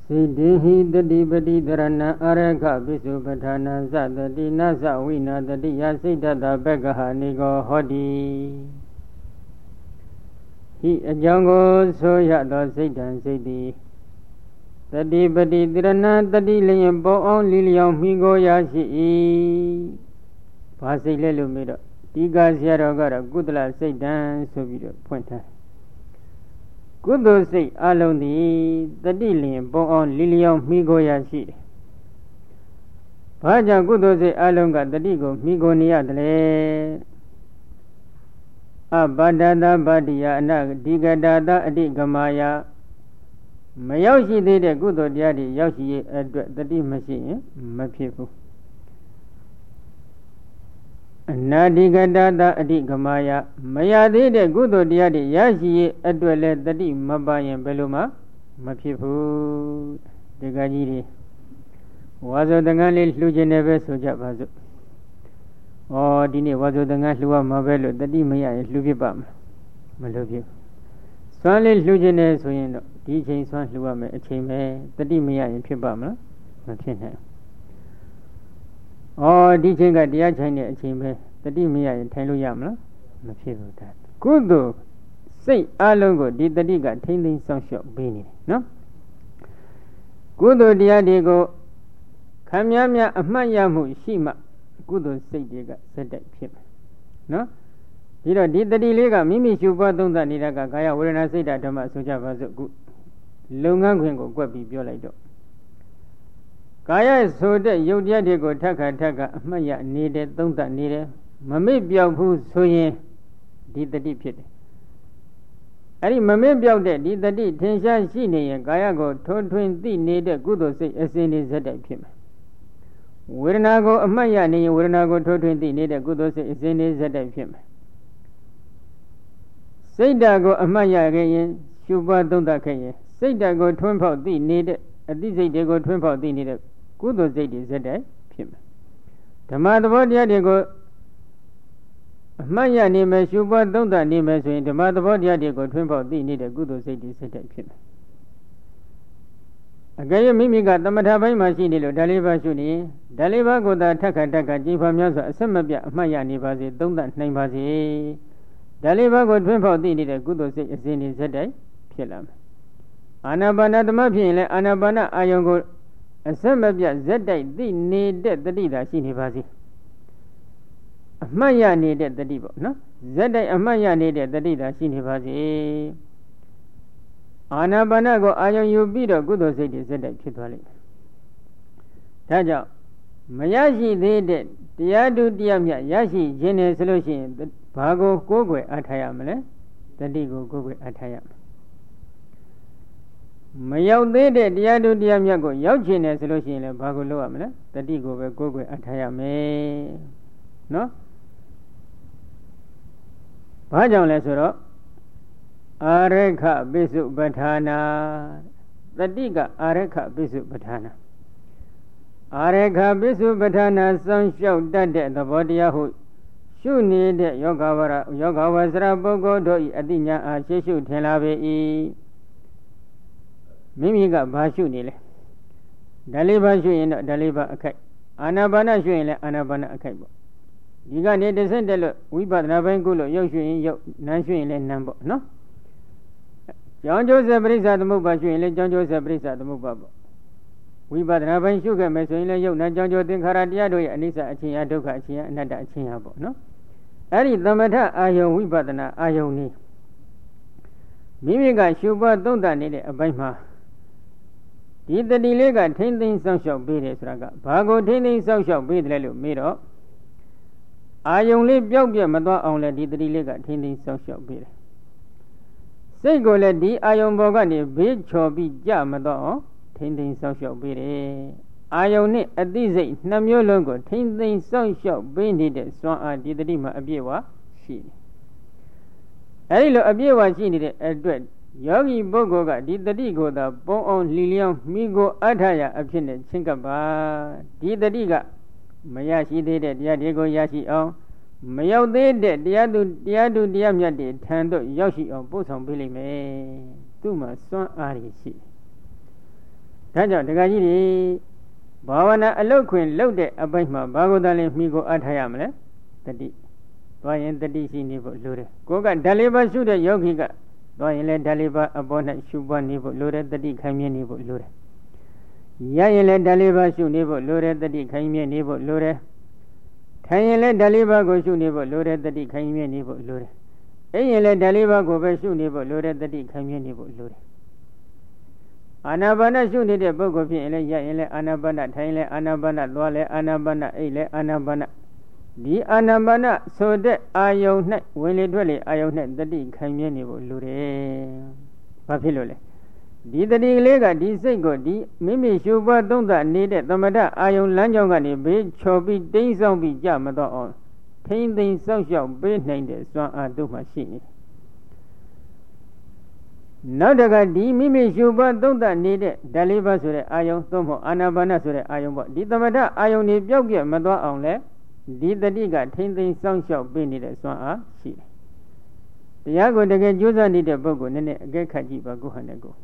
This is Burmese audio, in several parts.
စိတ္တိဟိတတိပတိတရဏံအရခပိစုပဋ္ဌာနံသတတိနသဝိနာတတိယစိတ်တတဘဂဟနိကောဟောတိဟိအကြောင်းကိုဆိုရသောစိတ်တံစိတ်တိတတိပတိတရဏံတတိလျင်ပေါအောင်လီလျောင်မိကိုရရှိ၏ဘာစိတ်လဲလို့မေးတော့ဒီကဆရာတော်ကတော့ကုသလစိတ်တံဆိုပြီးတော့ဖွင့်ထားကုသိုလ်စိတ်အလုံးသည်တတိလျင်ပေါအောင်လီလျောင်မိကိုရရှိတယ်ဘာကြောင့်ကုသိုလ်စိတ်အလုံးကတတိကိုမိကိုနေရတယ်လဲအပတ္တတဗတ္တိယအနဒီကတတအတိကမာယမရောက်ရှိသေးတဲ့ကုသိုလ်တရားတွေရောက်ရှိရဲ့အတွက်တတိမရှိရင်မဖြစ်ဘူးအနာဒီကတတအတိကမာယမရသေးတဲ့ကုသိုလ်တရားတွေရရှိရဲ့အတွက်လည်းတတိမပါရင်ဘယ်လိုမှမဖြစ်ဘူးဒီကကြီးတွေဝါဆိုတန်ခါလေးလှူခြင်းနဲ့ပဲဆိုကြပါစို့ဩဒီနေ့ဝါဆိုတန်ခါလှူရမှာပဲလို့တတိမရရင်လှူဖြစ်ပါမလို့ဖြစ်စွမ်းလေးလှူခြင်းနဲ့ဆိုရင်တော့ဒီချိန်စွမ်းလှူရမယ်အချိန်ပဲတတိမရရင်ဖြစ်ပါမလားမဖြစ်နိုင်ဒီချိန်ကတရားချိုင်တဲ့အချိန်ပဲတတိမရရင်ထိုင်လို့ရမလားမဖြစ်ဘူးဒါကုသိုလ်စိတ်အလုံးကိုဒီတတိကထိမ့်သိမ်းစောင့်ရှောက်ပေးနေတယ်နော်ကုသိုလ်တရားတွေကိုခံများများအမှတ်ရမှုရှိမှကုသိုလ်စိတ်တွေကစက်တိုက်ဖြစ်မယ်နော်ဒီတော့ဒီတတိလေးကမိမိရှုပွားသုံးသပ်နေတာကကာယဝေဒနာစိတ်ဓာတ်ဓမ္မဆိုကြပါစို့ခုလုပ်ငန်းခွင်ကိုကွက်ပြီးပြောလိုက်တော့ကာယဆိုတဲ့ယုတ်တရားတွေကိုထက်ခါအမှတ်ရနေတယ်သုံးသပ်နေတယ်မမေ့ပြောက်ဘူးဆိုရင်ဒီတတိဖြစ်တယ်အဲ့ဒီမမေ့ပြောက်တဲ့ဒီတတိထင်ရှားရှိနေရင်ကာယကိုထိုးထွင်းသိနေတဲ့ကုသိုလ်စိတ်အစဉ်လေးဇက်တိုက်ဖြစ်မယ်ဝေဒနာကိုအမှတ်ရနေရင်ဝေဒနာကိုထိုးထွင်းသိနေတဲ့ကုသိုလ်စိတ်အစဉ်လေးဇက်တိုက်ဖြစ်မယ်စိတ်ဓာတ်ကိုအမှတ်ရခဲ့ရင်ရှုပွားသုံးသပ်ခဲ့ရင်စိတ်ဓာတ်ကိုထွန်းဖောက်သိနေတဲ့အသိစိတ်တွေကိုထွန်းဖောက်သိနေတဲ့ကုသိုလ်စိတ်တွေဇက်တိုက်ဖြစ်မယ်ဓမ္မသဘောတရားတွေကိုအမှတ်ရနေမယ်ရှုပွားသုံးသပ်နေမယ်ဆိုရင်ဓမ္မသဘောတရားတွေကိုထွန်းဖောက်သိနေတဲ့ကုသိုလ်စိတ်တွေဇက်တိုက်ဖြစ်မယ်အကယ်၍မိမိကသမထပိုင်းမှာရှိနေလို့ဓာလေးပါးရှုနေဓာလေးပါးကိုသာထက်ခါကြည်ဖာများစွာအဆက်မပြတ်အမှတ်ရနေပါစေသုံးသပ်နိုင်ပါစေဓာလေးပါးကိုထွန်းဖောက်သိနေတဲ့ကုသိုလ်စိတ်အစဉ်တွေဇက်တိုက်ဖြစ်လာမယ်အာနာပါနသမဖြစ်ရင်လည်းအာနာပါနအာယုံကိုအဆက်မပြတ်ဇက်တိုက်သိနေတဲ့တတိသာရှိနေပါစေအမှတ်ရနေတဲ့တတိပေါ့နော်ဇက်တိုက်အမှတ်ရနေတဲ့တတိသာရှိနေပါစေအာနာပါနကိုအာယုံယူပြီးတော့ကုသိုလ်စိတ်တွေဇက်တိုက်ဖြစ်သွားလိမ့်မယ်ဒါကြောင့်မရရှိသေးတဲ့တရားဓုတရားမြတ်ရရှိခြင်းနဲ့ဆိုလို့ရှိရင်ဘာကိုကိုးကွယ်အားထားရမလဲတတိကိုကိုးကွယ်အားထားရမယ်မရောက်သေးတဲ့တရားဓုတရားမြတ်ကိုရောက်ခြင်းနဲ့ဆိုလို့ရှိရင်လည်းဘာကိုလုပ်ရမလဲတတိကိုပဲကိုးကွယ်အားထားရမယ်နော်ဘာကြောင့်လဲဆိုတော့အာရခပိစုပဋ္ဌာနာတတိကအာရခပိစုပဋ္ဌာနာအာရခပိစုပဋ္ဌာနာစောင့်ရှောက်တတ်တဲ့သဘောတရားဟုရှုနေတဲ့ယောဂဝဆရာပုဂ္ဂိုလ်တို့၏အတိညာအားရှေ့ရှုထင်လာပေ၏မိမိကဘာရှုနေလဲဓာလေးပါရှုရင်တော့ဓာလေးပါအခိုက်အာနာပါနရှုရင်လည်းအာနာပါနအခိုက်ပေါ့ဒီကနေတစ်ဆင့်တက်လို့ဝိပဿနာပိုင်းကုလို့ရုပ်ရှုရင်ရုပ်နာမ်ရှုရင်လည်းနာမ်ပေါ့နော်ကြောင်းကျိုးဆက်ပရိစ္ဆာသမုပ္ပါရှုရင်လည်းကြောင်းကျိုးဆက်ပရိစ္ဆာသမုပ္ပါပေါ့ဝိပဿနာပိုင်းရှုခဲ့မယ်ဆိုရင်လည်းရုပ်နာမ်ကြောင်းကျိုးသင်္ခါရတရားတို့ရဲ့အနိစ္စအချင်းအဒုက္ခအချင်းအနတ္တအချင်းဟာပေါ့နော်အဲ့ဒီသမထအာယုံဝိပဿနာအာယုံនេះမိမိကရှုပွားသုံးသပ်နေတဲ့အပိုင်းမှာဒီတတိလေးကထိမ့်သိမ်းစောင့်ရှောက်ပေးတယ်ဆိုတာကဘာကိုထိမ့်သိမ်းစောင့်ရှောက်ပေးတယ်လို့မေးတော့အာယုံလေးပျောက်ပြတ်မသွားအောင်လဲဒီတတိလေးကထိမ့်သိမ်းစောင့်ရှောက်ပေးတယ်စိတ်ကိုလည်းဒီအာယုံပေါ်ကနေဘေးချော်ပြီးကြမသွားအောင်ထိမ့်သိမ်းစောင့်ရှောက်ပေးတယ်အာယုံနဲ့အသိစိတ်နှစ်မျိုးလုံးကိုထိမ့်သိမ်းစောင့်ရှောက်ပေးနေတဲ့စွမ်းအားဒီတတိမှာအပြည့်အဝရှိတယ်အဲဒီလိုအပြည့်အဝရှိနေတဲ့အတွက်ယောဂီပုဂ္ဂိုလ်ကဒီတတိကိုသာပုံအောင်လီလျောင်းမိကိုအထာရအဖြစ်နဲ့ချင်းကပ်ပါဒီတတိကမရရှိသေးတဲ့တရားတွေကိုရရှိအောင်မရောက်သေးတဲ့တရားသူတရားမြတ်တွေထံသို့ရောက်ရှိအောင်ပို့ဆောင်ပေးလိမ့်မယ်သူ့မှာစွမ်းအားရရှိဒါကြောင့်တရားကြီးတွေဘာဝနာအလုပ်ခွင်လုပ်တဲ့အပိုင်းမှာဘာကိုတည်းမိကိုအားထားရမလဲတတိသွားရင်တတိရှိနေဖို့လိုတယ်ကိုကဓာလေးပါရှုတဲ့ယောဂီကသွားရင်လည်းဓာလေးပါအပေါ်၌ရှုပွားနေဖို့လိုတယ်တတိခိုင်မြဲနေဖို့လိုတယ်ရရင်လည်းဓာလေးပါရှုနေဖို့လိုတယ်တတိခိုင်မြဲနေဖို့လိုတယ်ထိုင်ရင်လည်းဓာလေးပါကိုရှုနေဖို့လိုတယ်တတိခိုင်မြဲနေဖို့လိုတယ်အိပ်ရင်လည်းဓာလေးပါကိုပဲရှုနေဖို့လိုတယ်တတိခိုင်မြဲနေဖို့လိုတယ်အာနာပါနရှုနေတဲ့ပုဂ္ဂိုလ်ဖြစ်ရင်လည်းရရင်လည်းအာနာပါနထိုင်လည်းအာနာပါနသွားလည်းအာနာပါနအိပ်လည်းအာနာပါနဒီအာနာပါနဆိုတဲ့အာယုန်၌ဝင်လေထွက်လေအာယုန်၌တတိခိုင်မြဲနေဖို့လိုတယ်။ဘာဖြစ်လို့လဲဒီတတိကလေးကဒီစိတ်ကိုဒီမိမိရှုပွားသုံးသနေတဲ့သမထအာယုန်လမ်းကြောင်းကနေဘေးချော်ပြီးတိမ့်ဆောင်ပြီးကြမတော့အောင်ထိမ့်သိမ့်စောင့်ရှောက်ပေးနိုင်တဲ့စွမ်းအားတို့မှရှိနေတယ်နောက်တကဒီမိမိရှုပွားသုံးသနေတဲ့ဓာလေးပါဆိုတဲ့အာယုံသို့မဟုတ်အာနာပါနဆိုတဲ့အာယုံပေါ့ဒီသမထအာယုံတွေပျောက်ပြက်မသွားအောင်လဲဒီတတိကထိမ့်သိမ့်စောင့်ရှောက်ပေးနေတဲ့စွမ်းအားရှိတယ်တရားကိုတကယ်ကြိုးစားနေတဲ့ပုဂ္ဂိုလ်နည်းနည်းအကဲခတ်ကြည့်ပါကိုဟန်နဲ့ကို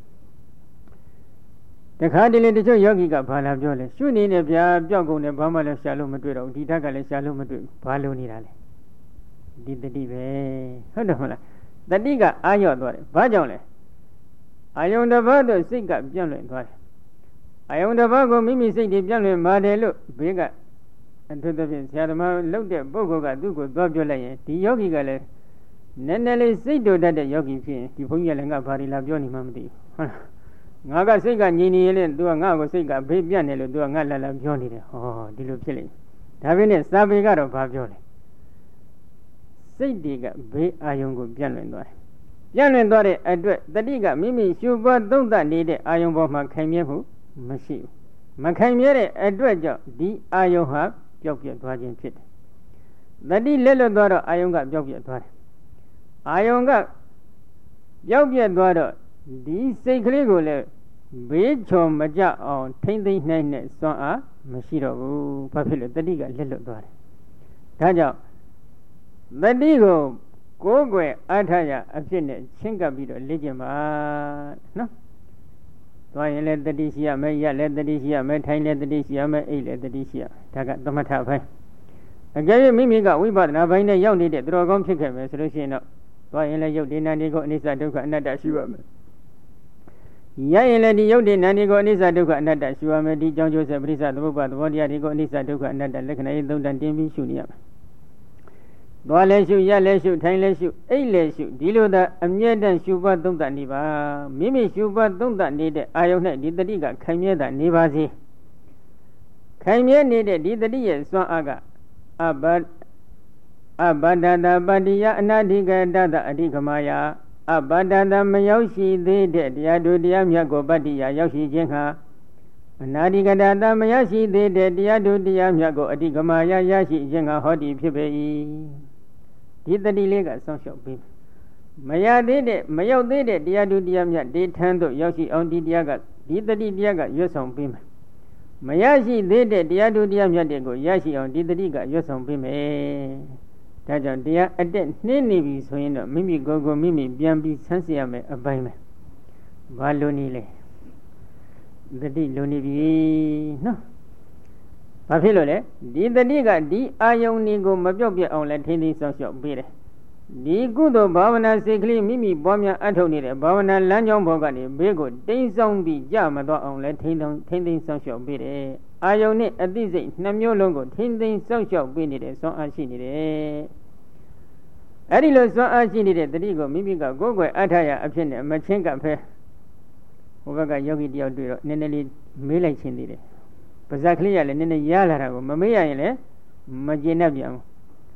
တခါတလေတချို့ယောဂီကဘာလာပြောလဲရှုနေနေဗျာပျောက်ကုန်တယ်ဘာမှလည်းရှာလို့မတွေ့တော့ဘူးဒီဓာတ်ကလည်းရှာလို့မတွေ့ဘူးဘာလို့နေတာလဲဒီတတိပဲဟုတ်တယ်မဟုတ်လားတတိကအာရော့သွားတယ်ဘာကြောင့်လဲအာယုန်တစ်ပါးတို့စိတ်ကပြန့်လွင့်သွားတယ်အာယုန်တစ်ပါးကိုမိမိစိတ်တွေပြန့်လွင့်ပါတယ်လို့ဘေးကအထူးသဖြင့်ဆရာသမားလုပ်တဲ့ပုဂ္ဂိုလ်ကသူ့ကိုသွားပြောလိုက်ရင်ဒီယောဂီကလည်းနည်းနည်းလေးစိတ်တူတတ်တဲ့ယောဂီဖြစ်ရင်ဒီဘုန်းကြီးကလည်းငါဘာတွေလာပြောနေမှမသိဘူးဟုတ်လားငါကစိတ်ကငြိမ်နေရင်လည်း तू ကငါ့ကိုစိတ်ကဘေးပြန့်နေလို့ तू ကငါလာပြောနေတယ်ဟောဒီလိုဖြစ်လိမ့်မယ်ဒါပေမဲ့စာပေကတော့ဘာပြောလဲစိတ်တွေကဘေးအာယုန်ကိုပြန့်လွင့်သွားတယ်ပြန့်လွင့်သွားတဲ့အတွက်တတိကမိမိရှုပွားသုံးသနေတဲ့အာယုံပေါ်မှာခိုင်မြဲမှုမရှိဘူးမခိုင်မြဲတဲ့အတွက်ကြောင့်ဒီအာယုံဟာပျောက်ပြက်သွားခြင်းဖြစ်တယ်တတိလက်လွတ်သွားတော့အာယုံကပျောက်ပြက်သွားတယ်အာယုံကပျောက်ပြက်သွားတော့ဒီစိတ်ကလေးကိုလည်းဘေးချော်မကြအောင်ထိမ့်သိမ့်နိုင်တဲ့စွမ်းအားမရှိတော့ဘူးဘာဖြစ်လို့တတိကလက်လွတ်သွားတယ်ဒါကြောင့်တတိကိုကိုယ်ွယ်အားထားရအဖြစ်နဲ့ချင်းကပ်ပြီးတော့လေ့ကျင့်ပါနော်သွားရင်လည်းတတိရှိရမယ်ရလည်းတတိရှိရမယ်ထိုင်လည်းတတိရှိရမယ်အိပ်လည်းတတိရှိရဒါကသမထပိုင်းအကယ်၍မိမိကဝိပဿနာပိုင်းနဲ့ရောက်နေတဲ့သူတော်ကောင်းဖြစ်ခဲ့မယ်ဆိုလို့ရှိရင်တော့သွားရင်လည်းယုတ်ဒီနာနေကိုအနိစ္စဒုက္ခအနတ္တရှိရမယ်ရရင်လည်းဒီယုတ်ဒီနာနေကိုအနိစ္စဒုက္ခအနတ္တရှိရမယ်ဒီကြောင့်ကျိုးဆက်ပရိစ္ဆသမုပ္ပါသဘောတရားတွေကိုအနိစ္စဒုက္ခအနတ္တလက္ခဏာရေးသုံးတန်တင်ပြီးရှုနေရမယ်သွားလဲရှုရလဲရှုထိုင်လဲရှုအိပ်လဲရှုဒီလိုသာအမြဲတမ်းရှုပွားသုံးသနေပါမိမိရှုပွားသုံးသနေတဲ့အာယုန်နဲ့ဒီတတိကခိုင်မြဲတာနေပါစေခိုင်မြဲနေတဲ့ဒီတတိရဲ့စွမ်းအားကအဘဒတပတ္တိယအနာဓိကတတအဓိကမယအဘဒတမရောက်ရှိသေးတဲ့တရားတို့တရားမြတ်ကိုပတ္တိယရောက်ရှိခြင်းဟာအနာဓိကတတမရရှိသေးတဲ့တရားတို့တရားမြတ်ကိုအဓိကမယရရှိခြင်းကဟောဒီဖြစ်ပေ၏ဒီတတိလေးကစောင့်ရှောက်ပြီးမရသေးတဲ့မရောက်သေးတဲ့တရားတို့တရားမြတ်ဒေထန်းတို့ရောက်ရှိအောင်ဒီတရားကဒီတတိတရားကရွတ်ဆောင်ပေးမယ်မရရှိသေးတဲ့တရားတို့တရားမြတ်တွေကိုရရှိအောင်ဒီတတိကရွတ်ဆောင်ပေးမယ်ဒါကြောင့်တရားအတက်နှင်းနေပြီဆိုရင်တော့မိမိကိုယ်ကိုမိမိပြန်ပြီးဆန်းစစ်ရမယ်အပိုင်းပဲဘာလို့နည်းလဲတတိလိုနေပြီနော်ဘာဖြစ်လို့လဲဒီတတိကဒီအာယုန်တွေကိုမပြော့ပြတ်အောင်လဲထိန်းသိမ်းဆောင်ရှောက်ပေးတယ်ဒီကုသိုလ်ဘာဝနာစိတ်ကလေးမိမိပွားများအထုတ်နေတဲ့ဘာဝနာလမ်းကြောင်းဘောကနေဘေးကိုတိမ်းဆောင်ပြီးကြမတော့အောင်လဲထိန်းသိမ်းဆောင်ရှောက်ပေးတယ်အာယုန်နဲ့အသိစိတ်နှစ်မျိုးလုံးကိုထိန်းသိမ်းဆောင်ရှောက်ပေးနေတဲ့စွမ်းအားရှိနေတယ်အဲ့ဒီလိုစွမ်းအားရှိနေတဲ့တတိကိုမိမိကကိုယ်ွယ်အထာရအဖြစ်နဲ့မချင်းကပ်ဖဲဟိုဘက်ကယောဂီတယောက်တွေ့တော့နည်းနည်းလေးမေးလိုက်ခြင်းသေးတယ်ပါဇက်ကလေးရလည်းနည်းနည်းရလာတာကိုမမေးရရင်လည်းမကျေနပ်ပြန်ဘူး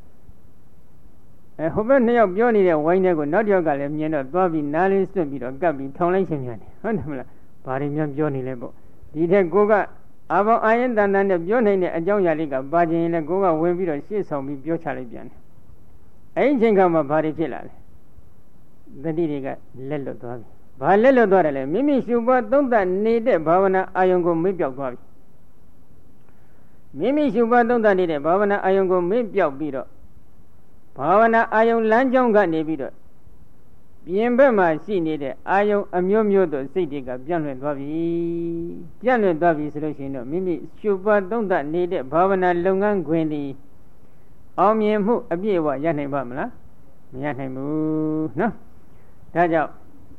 ဟိုဘက်နှစ်ယောက်ပြောနေတဲ့ဝိုင်းတဲ့ကိုနောက်တစ်ယောက်ကလည်းမြင်တော့သွားပြီးနားလေးစွန့်ပြီးတော့ကပ်ပြီးထောင်လိုက်ခြင်းများတယ်ဟုတ်တယ်မလားဘာတွေများပြောနေလဲပေါ့ဒီထက်ကိုကအာဘောင်အာရင်တန်တန်နဲ့ပြောနိုင်တဲ့အကြောင်းအရာလေးကပါခြင်းရင်လည်းကိုကဝင်ပြီးတော့ရှေ့ဆောင်ပြီးပြောချလိုက်ပြန်တယ်အဲ့ဒီချိန်ခါမှာဘာတွေဖြစ်လာလဲတတိတွေကလက်လွတ်သွားပြီဘာလက်လွတ်သွားတယ်လဲမိမိရှုပွားသုံးသနေတဲ့ဘာဝနာအာယုံကိုမေ့ပြောက်သွားပြီမိမိရှုပွားသုံးသနေတဲ့ဘာဝနာအာယုံကိုမေ့ပြောက်ပြီးတော့ဘာဝနာအာယုံလမ်းကြောင်းကနေပြီးတော့ပြင်ဘက်မှာရှိနေတဲ့အာယုံအမျိုးမျိုးတို့စိတ်တွေကပြန့်လွင့်သွားပြီပြန့်လွင့်သွားပြီဆိုလို့ရှိရင်တော့မိမိရှုပွားသုံးသပ်နေတဲ့ဘာဝနာလုပ်ငန်းခွင်သည်အောင်မြင်မှုအပြည့်အဝရနိုင်ပါမလားမရနိုင်ဘူးနော်ဒါကြောင့်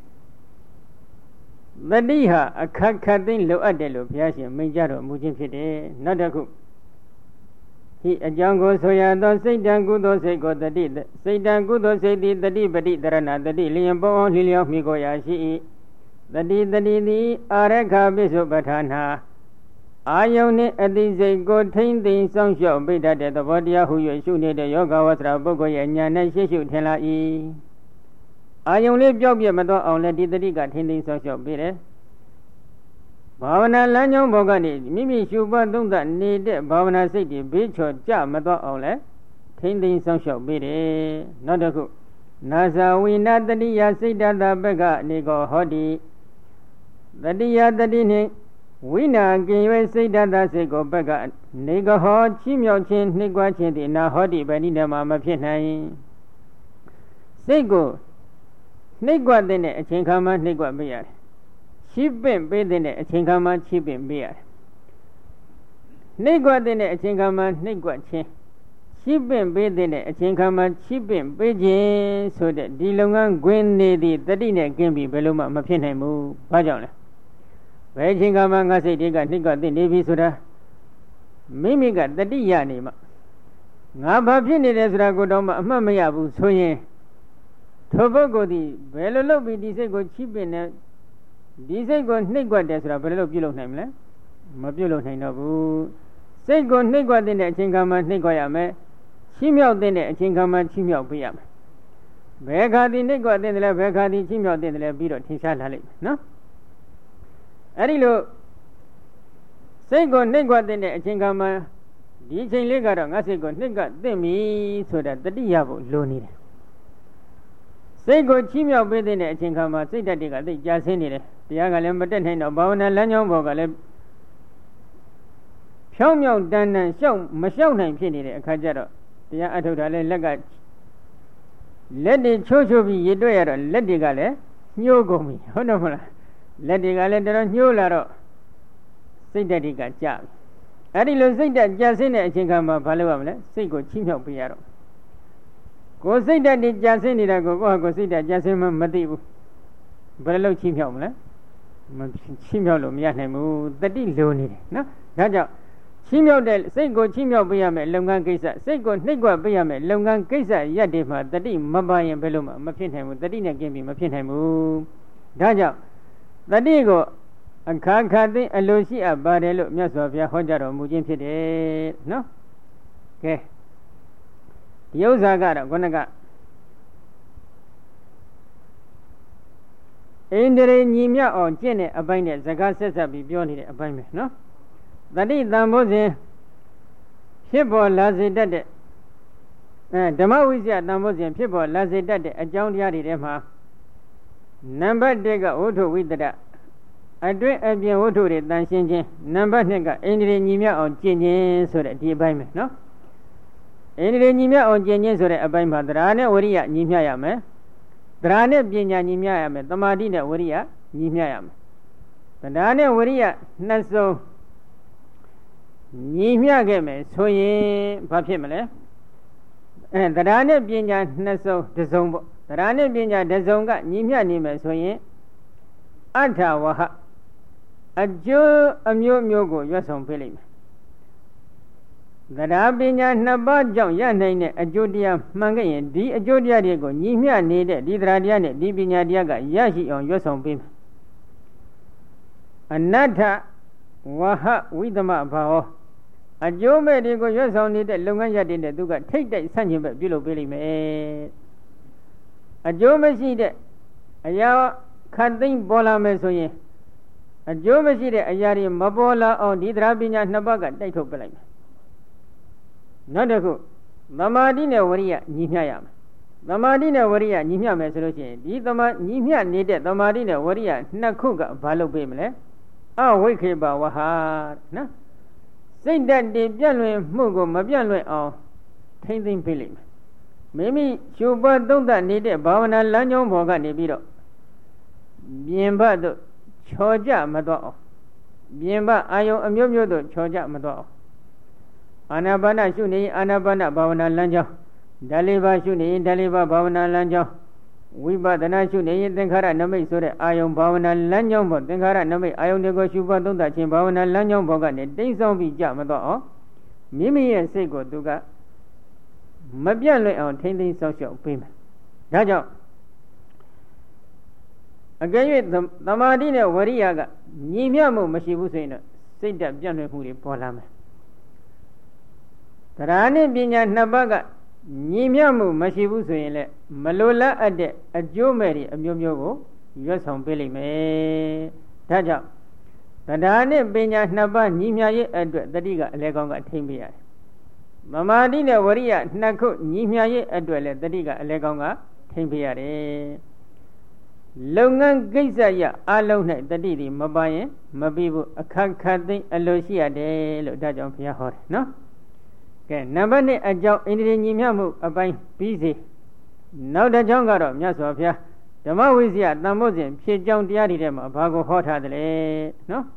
တတိဟာအခက်ခတ်သိလိုအပ်တယ်လို့ဘုရားရှင်မိန့်ကြတော်မူခြင်းဖြစ်တယ်နောက်တစ်ခုဤအကြောင်းကိုဆိုရသောစိတ်တံကုသိုလ်စိတ်ကိုတတိစိတ်တံကုသိုလ်စိတ်သည်တတိပတိတရဏတတိလျင်ပေါအောင်လျလျောက်မိကိုရာရှိ၏တတိသည်အာရခပိစုပဋ္ဌာနာအာယုန်နှင့်အတိစိတ်ကိုထိမ့်သိမ်းစောင့်ရှောက်ပိဋကတဲ့သဘောတရားဟု၍ရှုနေတဲ့ယောဂဝဆရာပုဂ္ဂိုလ်ရဲ့ဉာဏ်နဲ့ရှေ့ရှုထင်လာ၏အာယုန်လေးပြောက်ပြတ်မသွားအောင်လည်းဒီတတိကထိမ့်သိမ်းစောင့်ရှောက်ပေးတယ်ဘာဝနာလမ်းကြောင်းဘောကနေမိမိရှုပွားသုံးသပ်နေတဲ့ဘာဝနာစိတ်တွေဘေးချော်ကြမသွားအောင်လဲထိမ့်သိမ်းဆောင်ရှောက်ပေးတယ်နောက်တစ်ခုနာဇာဝိနာတတိယစိတ်တတဘက်ကနေကောဟောတိတတိယတတိနှင့်ဝိနာကင်၍စိတ်တတစိတ်ကိုဘက်ကနေကဟောချီးမြှောက်ခြင်းနှိကွာခြင်းသည်နာဟောတိဗဏိနမှာမဖြစ်နိုင်စိတ်ကိုနှိကွာတဲ့အချိန်ခါမှနှိကွာပေးရတယ်ချီးပင့်ပေးတဲ့အချိန်ခါမှချီးပင့်ပေးရတယ်နှိကွက်တဲ့အချိန်ခါမှနှိကွက်ခြင်းချီးပင့်ပေးတဲ့အချိန်ခါမှချီးပင့်ပေးခြင်းဆိုတဲ့ဒီလုပ်ငန်းခွင်နေသည့်တတိနဲ့ကင်းပြီးဘယ်လိုမှမဖြစ်နိုင်ဘူးဘာကြောင့်လဲဘယ်အချိန်ခါမှငါစိတ်တွေကနှိကွက်သိနေပြီဆိုတာမိမိကတတိရနေမှငါဘာဖြစ်နေတယ်ဆိုတာကိုတော့မှအမှတ်မရဘူးဆိုရင်ထိုပုဂ္ဂိုလ်ဒီဘယ်လိုလုပ်ပြီးဒီစိတ်ကိုချီးပင့်နေဒီစိတ်ကိုနှိပ်ကွက်တယ်ဆိုတာဘယ်လိုပြုလုပ်နိုင်မလဲမပြုလုပ်နိုင်တော့ဘူးစိတ်ကိုနှိပ်ကွက်တဲ့အချိန်ခါမှနှိပ်ကွက်ရမယ်ချီးမြှောက်တဲ့အချိန်ခါမှချီးမြှောက်ပေးရမယ်ဘယ်ခါဒီနှိပ်ကွက်တဲ့လဲဘယ်ခါဒီချီးမြှောက်တဲ့လဲပြီးတော့ထင်ရှားလာလိမ့်မယ်နော်အဲ့ဒီလိုစိတ်ကိုနှိပ်ကွက်တဲ့အချိန်ခါမှဒီအချိန်လေးကတော့ငါစိတ်ကိုနှိပ်ကွက်သင့်ပြီဆိုတာတတိယဖို့လိုနေတယ်စိတ်ကိုချီးမြှောက်ပေးတဲ့အချိန်ခါမှာစိတ်ဓာတ်တွေကသိကြဆင်းနေတယ်တရားကလည်းမတက်နိုင်တော့ဘာဝနာလမ်းကြောင်းပေါ်ကလည်းဖြောင်းမြောင်းတန်းတန်းရှောက်မလျှောက်နိုင်ဖြစ်နေတဲ့အခါကျတော့တရားအထုတ်တာလည်းလက်ကလက်တွေချိုးချိုးပြီးရတွေ့ရတော့လက်တွေကလည်းညှိုးကုန်ပြီဟုတ်တယ်မလားလက်တွေကလည်းတော်တော်ညှိုးလာတော့စိတ်ဓာတ်တွေကကြပြီအဲ့ဒီလိုစိတ်ဓာတ်ကြဆင်းတဲ့အချိန်ခါမှာဘာလုပ်ရမလဲစိတ်ကိုချီးမြှောက်ပေးရတော့ကိုယ်စိတ်ဓာတ်တွေကြဆင်းနေတာကိုယ့်ဟာကိုယ်စိတ်ဓာတ်ကြဆင်းမှမသိဘူးဘယ်လိုချီးမြှောက်မလဲမချီးမြှောက်လို့မရနိုင်ဘူးတတိလိုနေတယ်နော်ဒါကြောင့်ချီးမြှောက်တဲ့စိတ်ကိုချီးမြှောက်ပေးရမယ်လုပ်ငန်းကိစ္စစိတ်ကိုနှိပ်ကွက်ပေးရမယ်လုပ်ငန်းကိစ္စရက်တွေမှာတတိမပါရင်ဘယ်လိုမှမဖြစ်နိုင်ဘူးတတိနဲ့ကင်းပြီးမဖြစ်နိုင်ဘူးဒါကြောင့်တတိကိုအခါခါသိအလိုရှိအပ်ပါတယ်လို့မြတ်စွာဘုရားဟောကြားတော်မူခြင်းဖြစ်တယ်နော်ကဲဒီဥစ္စာကတော့ခုနကဣန္ဒြေညီမြအောင်ကျင့်တဲ့အပိုင်းနဲ့စကားဆက်ဆက်ပြီးပြောနေတဲ့အပိုင်းပဲနော်တတိတံဘောဇဉ်ဖြစ်ပေါ်လာစေတတ်တဲ့ဓမ္မဝိဇ္ဇတံဘောဇဉ်ဖြစ်ပေါ်လာစေတတ်တဲ့အကြောင်းတရားတွေထဲမှာနံပါတ်1ကဝဋ္ထုဝိတ္တအတွင်းအပြင်ဝဋ္ထုတွေတန်ရှင်းခြင်းနံပါတ်2ကဣန္ဒြေညီမြအောင်ကျင့်ခြင်းဆိုတဲ့ဒီအပိုင်းပဲနော်ဣန္ဒြေညီမြအောင်ကျင့်ခြင်းဆိုတဲ့အပိုင်းမှာသရာနဲ့ဝရိယညီမျှရမယ်သရာနဲ့ပညာညီမျှရမယ်သမာဓိနဲ့ဝရိယညီမျှရမယ်သရာနဲ့ဝရိယနှစ်စုံညီမျှခဲ့မယ်ဆိုရင်ဘာဖြစ်မလဲသရာနဲ့ပညာနှစ်စုံတစ်စုံပေါ့သရာနဲ့ပညာတစ်စုံကညီမျှနေမယ်ဆိုရင်အဋ္ဌဝဟအကျိုးအမျိုးမျိုးကိုရွတ်ဆောင်ပေးလိမ့်မယ်သရာပညာနှစ်ပါးကြောင့်ရနိုင်တဲ့အကျိုးတရားမှန်ခဲ့ရင်ဒီအကျိုးတရားတွေကိုညီမျှနေတဲ့ဒီသရာတရားနဲ့ဒီပညာတရားကရရှိအောင်ရွတ်ဆောင်ပေးမယ်အနတ္ထဝဟဝိသမဘာဝအကျိုးမဲ့တွေကိုရွတ်ဆောင်နေတဲ့လုပ်ငန်းရပ်တွေနဲ့သူကထိတ်တိုက်ဆန့်ကျင်ဘက်ပြုလုပ်ပေးလိမ့်မယ်အကျိုးမရှိတဲ့အရာခတ်သိမ်းပေါ်လာမယ်ဆိုရင်အကျိုးမရှိတဲ့အရာတွေမပေါ်လာအောင်ဒီသရာပညာနှစ်ပါးကတိုက်ထုတ်ပလိုက်မယ်နောက်တစ်ခုသမာဓိနဲ့ဝရိယညီမျှရမယ်သမာဓိနဲ့ဝရိယညီမျှမယ်ဆိုလို့ရှိရင်ဒီညီမျှနေတဲ့သမာဓိနဲ့ဝရိယနှစ်ခုကဘာလုပ်ပေးမလဲအဝိခေပဝဟာနော်စိတ်ဓာတ်တွေပြန့်လွင်မှုကိုမပြန့်လွင်အောင်ထိမ့်သိမ့်ပေးလိမ့်မယ်မိမိရှုပွားသုံးသပ်နေတဲ့ဘာဝနာလမ်းကြောင်းပေါ်ကနေပြီးတော့ပြင်ပသို့ချော်ကြမသွားအောင်ပြင်ပအာယုံအမျိုးမျိုးသို့ချော်ကြမသွားအောင်အာနာပါနရှုနေအာနာပါနဘာဝနာလမ်းကြောင်းဓာလေးပါးရှုနေဓာလေးပါးဘာဝနာလမ်းကြောင်းဝိပဿနာရှုနေသင်္ခါရနမိတ်ဆိုတဲ့အာယုံဘာဝနာလမ်းကြောင်းပေါ်သင်္ခါရနမိတ်အာယုံတွေကိုရှုပွားသုံးသပ်ခြင်းဘာဝနာလမ်းကြောင်းပေါ်ကနေတိမ့်ဆောင်ပြီးကြမသွားအောင်မိမိရဲ့စိတ်ကိုသူကမပြတ်လွင့်အောင်ထိမ့်သိမ်းဆောက်ရှောက်ပေးမယ်ဒါကြောင့်အကယ်၍သမာဓိနဲ့ဝရိယကညီမျှမှုမရှိဘူးဆိုရင်တော့စိတ်ဓာတ်ပြန့်လွင့်မှုတွေပေါ်လာမယ်တရားနဲ့ပညာနှစ်ပါးကညီမျှမှုမရှိဘူးဆိုရင်လည်းမလိုလားအပ်တဲ့အကျိုးမဲ့တွေအမျိုးမျိုးကိုရွတ်ဆောင်ပေးလိမ့်မယ်ဒါကြောင့်တရားနဲ့ပညာနှစ်ပါးညီမျှရေးအတွက်တတိကအလဲကောင်းကထိမ့်ပေးရတယ်သမာဓိနဲ့ဝရိယနှစ်ခုညီမျှရေးအတွက်လည်းတတိကအလဲကောင်းကထိမ့်ပေးရတယ်လုပ်ငန်းကိစ္စရအလုံး၌တတိတွေမပါရင်မပြီးဘူးအခက်ခတ်သိအလိုရှိရတယ်လို့ဒါကြောင့်ဘုရားဟောတယ်နော်ကဲနံပါတ်1အကြောင်းဣန္ဒြေညီမျှမှုအပိုင်းပြီးစီနောက်တစ်ကြောင်းကတော့မြတ်စွာဘုရားဓမ္မဝိဇ္ဇာတန်ဖို့စဉ်ဖြစ်ကြောင်းတရားတွေထဲမှာဘာကိုဟောထားသလဲနော်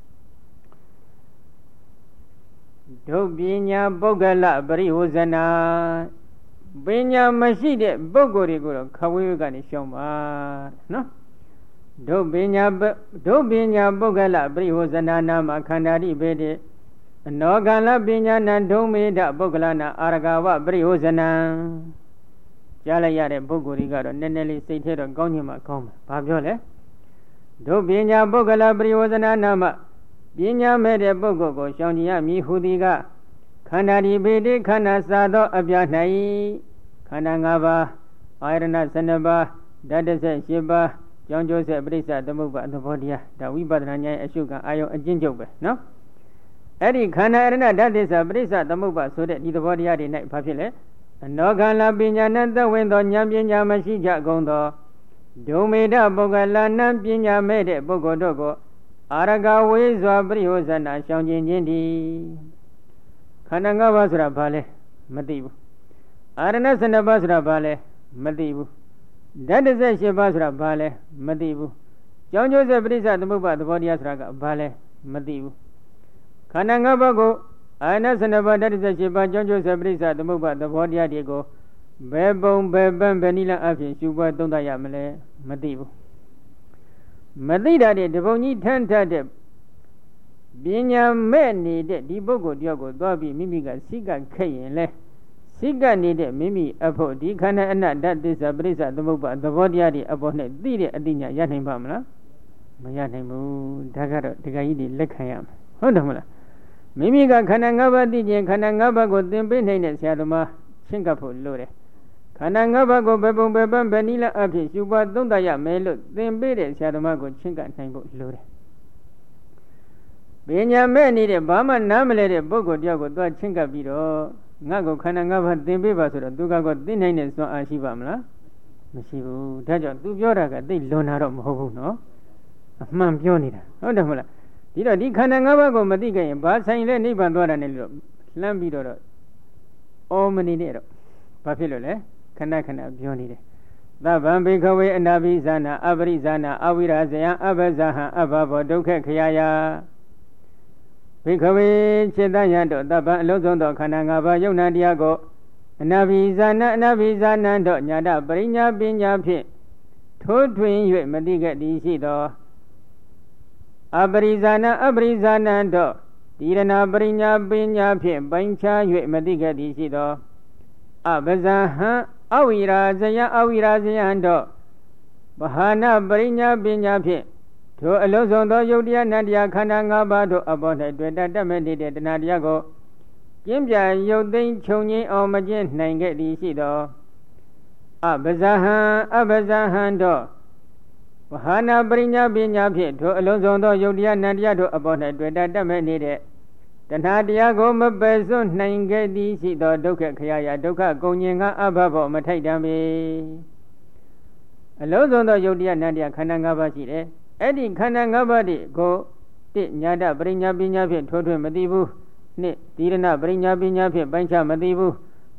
ဒုပညာပုဂ္ဂလပရိဟောဇနာပညာမရှိတဲ့ပုဂ္ဂိုလ်တွေကိုတော့ခဝေးကနေရှောင်ပါနော်ဒုပညာပုဂ္ဂလပရိဟောဇနာနာမခန္ဓာတိဘေတိအနောကလပညာနံဒုမေဒပုဂ္ဂလနာအာရဂဝပရိဟောဇနံကြားလိုက်ရတဲ့ပုဂ္ဂိုလ်တွေကတော့နည်းနည်းလေးစိတ်ထဲတော့ကောင်းချင်မှကောင်းမယ်ဘာပြောလဲဒုပညာပုဂ္ဂလပရိဟောဇနာနာမပညာမဲ့တဲ့ပုဂ္ဂိုလ်ကိုရှောင်ကြရမည်ဟူသည်ကခန္ဓာဒီပေတိခန္ဓာစာသောအပြာ၌ခန္ဓာ၅ပါးအာယတနာ12ပါးဓာတ်18ပါးကြောင်းကျိုးဆက်ပရိစ္ဆသမုပ္ပါသဘောတရားဒါဝိပဿနာဉာဏ်အရှုခံအာယုံအကျဉ်းချုပ်ပဲနော်အဲ့ဒီခန္ဓာအရဏဓာတ်သစ္စာပရိစ္ဆသမုပ္ပါဆိုတဲ့ဒီသဘောတရားတွေ၌ဘာဖြစ်လဲအနောကလပညာနဲ့သက်ဝင်သောဉာဏ်ပညာမရှိကြကုန်သောဒုမေဒပုဂ္ဂလနံပညာမဲ့တဲ့ပုဂ္ဂိုလ်တို့ကိုအာရဂဝေစွာပရိဟောဇနာရှောင်ကျင်ခြင်းသည်ခန္ဓာ၅ပါးဆိုတာဘာလဲမသိဘူးအာရဏ12ပါးဆိုတာဘာလဲမသိဘူးဓာတ်18ပါးဆိုတာဘာလဲမသိဘူးကြောင်းကျိုးဆက်ပရိစ္ဆသမုပ္ပါသဘောတရားဆိုတာကဘာလဲမသိဘူးခန္ဓာ၅ပါးကိုအာရဏ12ပါးဓာတ်18ပါးကြောင်းကျိုးဆက်ပရိစ္ဆသမုပ္ပါသဘောတရားတွေကိုဘယ်ပုံဘယ်ပန်းဘယ်နည်းလမ်းအဖြစ်ရှုပွားသုံးသပ်ရမလဲမသိဘူးမသိတာတဲ့တပုံကြီးထမ်းထတဲ့ပညာမဲ့နေတဲ့ဒီပုဂ္ဂိုလ်တယောက်ကိုသွားပြီးမိမိကစိတ်ကခက်ရင်လဲစိတ်ကနေတဲ့မိမိအဖို့ဒီခန္ဓာအနတ္တသစ္စာပရိစ္ဆသမုပ္ပါသဘောတရားတွေအပေါ်နဲ့သိတဲ့အတိညာရနိုင်ပါမလားမရနိုင်ဘူးဒါကတော့ဒကာကြီးတွေလက်ခံရမယ်ဟုတ်တယ်မလားမိမိကခန္ဓာ၅ပါးသိခြင်းခန္ဓာ၅ပါးကိုသင်ပေးနိုင်တဲ့ဆရာသမားရှင်းကပ်ဖို့လိုတယ်ခန္ဓာ၅ပါးကိုဘယ်ပုံဘယ်ပန်းဘယ်နည်းလမ်းအဖြစ်ရှုပွားသုံးသပ်ရမယ်လို့သင်ပေးတဲ့ဆရာသမားကိုရှင်းကပ်နိုင်ဖို့လိုတယ်ပညာမဲ့နေတဲ့ဘာမှနားမလဲတဲ့ပုဂ္ဂိုလ်တယောက်ကိုသွားချင်းကပ်ပြီးတော့ငါ့ကိုခန္ဓာ၅ပါးသင်ပေးပါဆိုတော့သူကတော့သိနိုင်တဲ့စွမ်းအားရှိပါမလားမရှိဘူးဒါကြောင့်သူပြောတာကသိလွန်တာတော့မဟုတ်ဘူးနော်အမှန်ပြောနေတာဟုတ်တယ်မဟုတ်လားဒီတော့ဒီခန္ဓာ၅ပါးကိုမသိခဲ့ရင်ဘာဆိုင်လဲနိဗ္ဗာန်သွားတာနဲ့လို့လှမ်းပြီးတော့အော်မနေနဲ့တော့ဘာဖြစ်လို့လဲခဏခဏပြောနေတယ်သဗ္ဗံဘိခဝေအနာဘိဇာနာအပရိဇာနာအဝိရာဇယံအဘဇဟံအဘဘောဒုက္ခခရာယဘိခဝေစေတယံတို့သဗ္ဗံအလုံးစုံသောခန္ဓာ၅ပါးယုံနာတရားကိုအနာဘိဇာနာတို့ညာတပရိညာပညာဖြင့်ထိုးထွင်း၍မတိခဲ့သည်ရှိသောအပရိဇာနာတို့တိရဏပရိညာပညာဖြင့်ပိုင်းခြား၍မတိခဲ့သည်ရှိသောအဘဇဟံအဝိရာဇယံတို့ဗဟာနာပရိညာပညာဖြင့်ထိုအလုံးစုံသောယုတ်တရားနတ်တရားခန္ဓာ၅ပါးတို့အပေါ်၌တွေ့တတ်မဲ့နေတဲ့တဏှာတရားကိုကျင့်ပြယုတ်သိမ်းချုပ်ငြိမ်းအောင်မကျင့်နိုင်ခဲ့သည်ရှိသောအဘဇဟံတို့ဝဟာနာပရိညာပညာဖြင့်ထိုအလုံးစုံသောယုတ်တရားနတ်တရားတို့အပေါ်၌တွေ့တတ်မဲ့နေတဲ့တဏှာတရားကိုမပယ်စွန့်နိုင်ခဲ့သည်ရှိသောဒုက္ခခရာယဒုက္ခကုန်ခြင်းကအဘဘောမထိုက်တံပေအလုံးစုံသောယုတ်တရားနတ်တရားခန္ဓာ၅ပါးရှိတယ်အဲ့ဒီခန္ဓာ၅ပါးကိုတိညာတပရိညာပညာဖြင့်ထိုးထွင်းမသိဘူးနှစ်သီရဏပရိညာပညာဖြင့်ပိုင်းခြားမသိဘူး